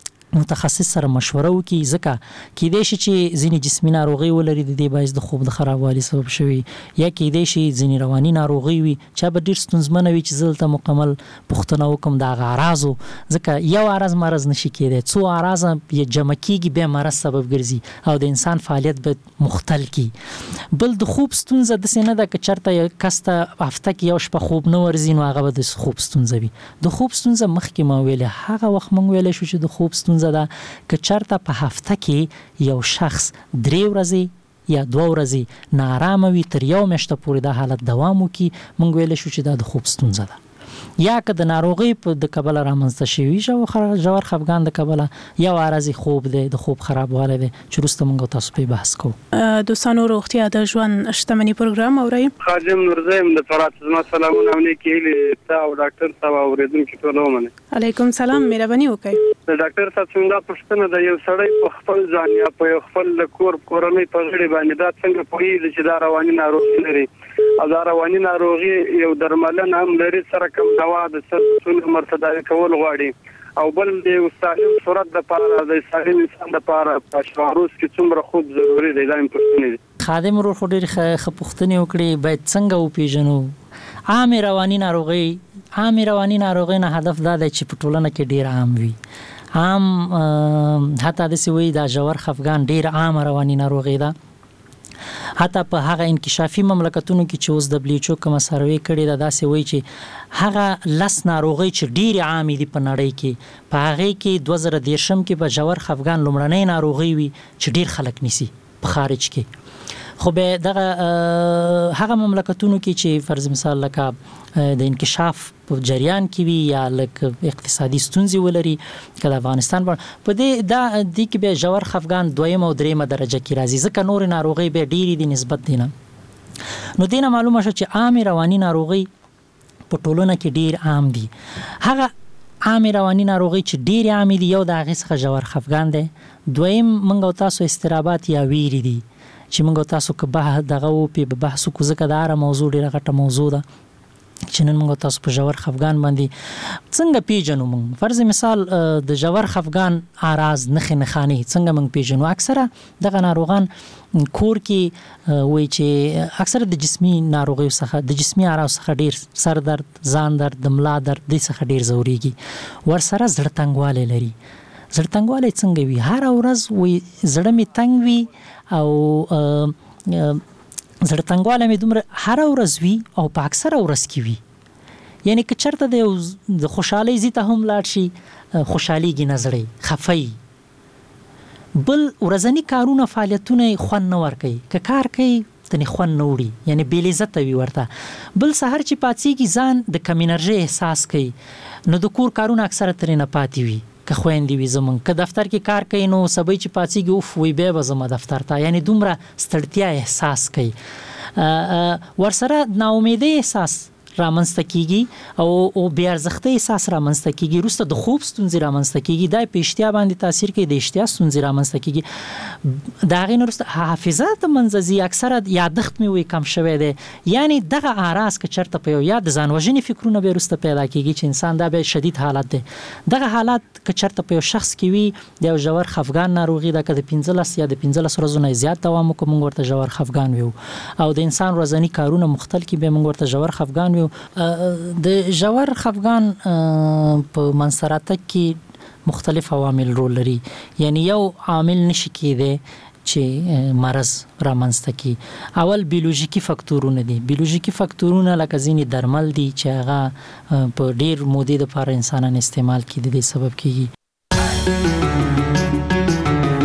متخصص سره مشوره وکړي، ځکه کېدای شي چې ځینې جسمي ناروغۍ ولري د دې باعث د خوب د خرابوالي سبب شوي، یا کېدای شي ځینې رواني ناروغۍ وي چا به ډېر ستونزمنه وي چې زه دلته مکمل پوښتنه وکړم د هغه اعراضو، ځکه یو اعراض مرض نشي کېدی، څو اعراض یې جمع کېږي بیا مرض سبب ګرځي او د انسان فعالیت به مختل کړي. بل د خوب ستونزه داسې نه ده که چېرته یو کس ته هفته کې یو شپه خوب نه ورځي نو هغه به د خوب ستونزه وي. د خوب ستونزه مخکې ما ویلې هغه وخت موږ ویلی شو چې د خوب ستونزه ده که چېرته په هفته کې یو شخص درې ورځې یا دوه ورځې ناارامه وي تر یو میاشته پورې دا حالت دوام وکړي، موږ ویلی شو چې دا د خوب ستونزه ده. یا که د ناروغۍ د کبله رامنځته شوي ژور خفګان د کبله یو عارضي خوب دی، د خوب خرابوالی دی چې وروسته موږ تاسو پرې بحث کوو. دوستانو روغتیا د ژوند شتمني پروګرام اورئ. خادم نورزیم د فرات زما سلامونه او نیکې هیلې ته او ډاکټر صاحب او اورېدونکي ټول ومنئ. علیکم سلام، مهرباني وکړئ. د ډاکټر صاحب څنګه پوښتنه ده، یو سړی په خپل ځان یا په خپل کور کورنۍ په غړي باندې دا څنګه پوهېږي چې دا رواني ناروغي لري او دا رواني ناروغي یو درملنه هم لري سره کوم دوا د سرطان مرتداوي کول غواړي، او بل د سالم صورت لپاره د سالم انسان لپاره په شواروس کې څومره خوب ضروري دی؟ دا هم پوښتنه دي. خادم ورو خو ډېرې ښه پوښتنې وکړې، باید څنګه وپېژنو عامې رواني ناروغۍ. عامې رواني ناروغۍ نه هدف دا دی چې په ټولنه کې ډېر عام وي. عام حتی داسې وایي دا ژور خفګان ډېر عامه رواني ناروغۍ ده. حتی په هغه انکشافي مملکتونو کې چې اوس دبلیو ایچ او کومه سروې کړې ده داسې وایي چې هغه لس ناروغۍ چې ډېرې عامې دي په نړۍ کې په هغې کې دوه زره دېرشم کې به ژور خفګان لومړنۍ ناروغۍ وي چې ډېر خلک نیسي په خارج کې. خو به دغه هغه مملکتونو کې چې فرض مثال لکه د انکشاف په جریان کې وي یا لکه اقتصادي ستونزې ولري که د افغانستان په دې دا دې کې به ژور خفګان دویم او دریمه درجه کې راځي، ځکه نور ناروغۍ به ډېرې دي نسبت دي نه. نو دې نه معلومه شوه چې عامې رواني ناروغۍ په ټولنه کې ډېر عام دي. هغه عامې رواني ناروغۍ چې ډېرې عامې دي یو د هغې څخه ژور خفګان دی، دویم موږ او تاسو اضطرابات یا ویرې دي چې موږ تاسو که به دغه وپې به بحث وکړو ځکه د هره موضوع ډېره غټه موضوع ده چې نن موږ تاسو په ژور خفګان باندې څنګه پیژنو. موږ فرض مثال د ژور خفګان اعراض نښې نښانې څنګه موږ پیژنو؟ اکثره دغه ناروغان کور کې وایي چې اکثره د جسمي ناروغیو څخه د جسمي اعراض څخه ډېر سر درد، ځان درد، د ملا درد دې څخه ډېر ځورېږي، ورسره زړه تنګوالی لري. زړه تنګوالی څنګه وي؟ هره ورځ وایي زړه مې تنګ وي او زړه تنګوالی مې دومره هره ورځ وي او په اکثره ورځ کې وي. یعنی که چېرته د یو د خوشحالۍ ځای ته هم لاړ شي خوشحالېږي نه زړی خفه وي. بل ورځني کارونه فعالیتونه یې خوند نه ورکوي، که کار کوي تنې خوند نه وړي، یعنی بې لذته وي ورته. بل سهار چې پاڅېږي ځان د کم انرژۍ احساس کوي، نو د کور کارونه اکثره ترې نه پاتې وي. که خویندې وي زمونږ که دفتر کې کار کوي نو سبی چې پاڅېږي اوف وی بیا به ځمه دفتر ته، یعنی دومره ستړتیا احساس کوي. ورسره ناامیدۍ احساس رامنځته کیږي او او بې ارزښتۍ احساس رامنځته کیږي، وروسته د خوب ستونزې رامنځته کیږي، دا په اشتها باندې تاثیر کوي، د اشتها ستونزې رامنځته کیږي. د هغې نه وروسته حافظه د منځه ځي، اکثره یادښت مې وایي کم شوی دی. یعنی دغه اعراض که چېرته په یو یا د ځان وژنې فکرونه بیا وروسته پیدا کیږي چې انسان دا بیا شدید حالت دی. دغه حالت که چېرته په یو شخص کې وي د یو ژور خفګان ناروغي ده، که د پنځلس یا د پنځلس ورځو نه زیات دوام وکړو موږ ورته ژور خفګان ویو، او د انسان ورځني کارونه مختل کړي بیا موږ ورته ژور خفګان ویو. د ژور خفګان په منځته راتګ کې مختلف عوامل رول لري، یعنی یو عامل نشي کېدی چې مرض رامنځته کړي. اول بیولوژیکي فکتورونه دي، بیولوژیکي فکتورونه لکه ځینې درمل دي چې هغه په ډېر مودې دپاره انسانان استعمال کړي د دې سبب کېږي.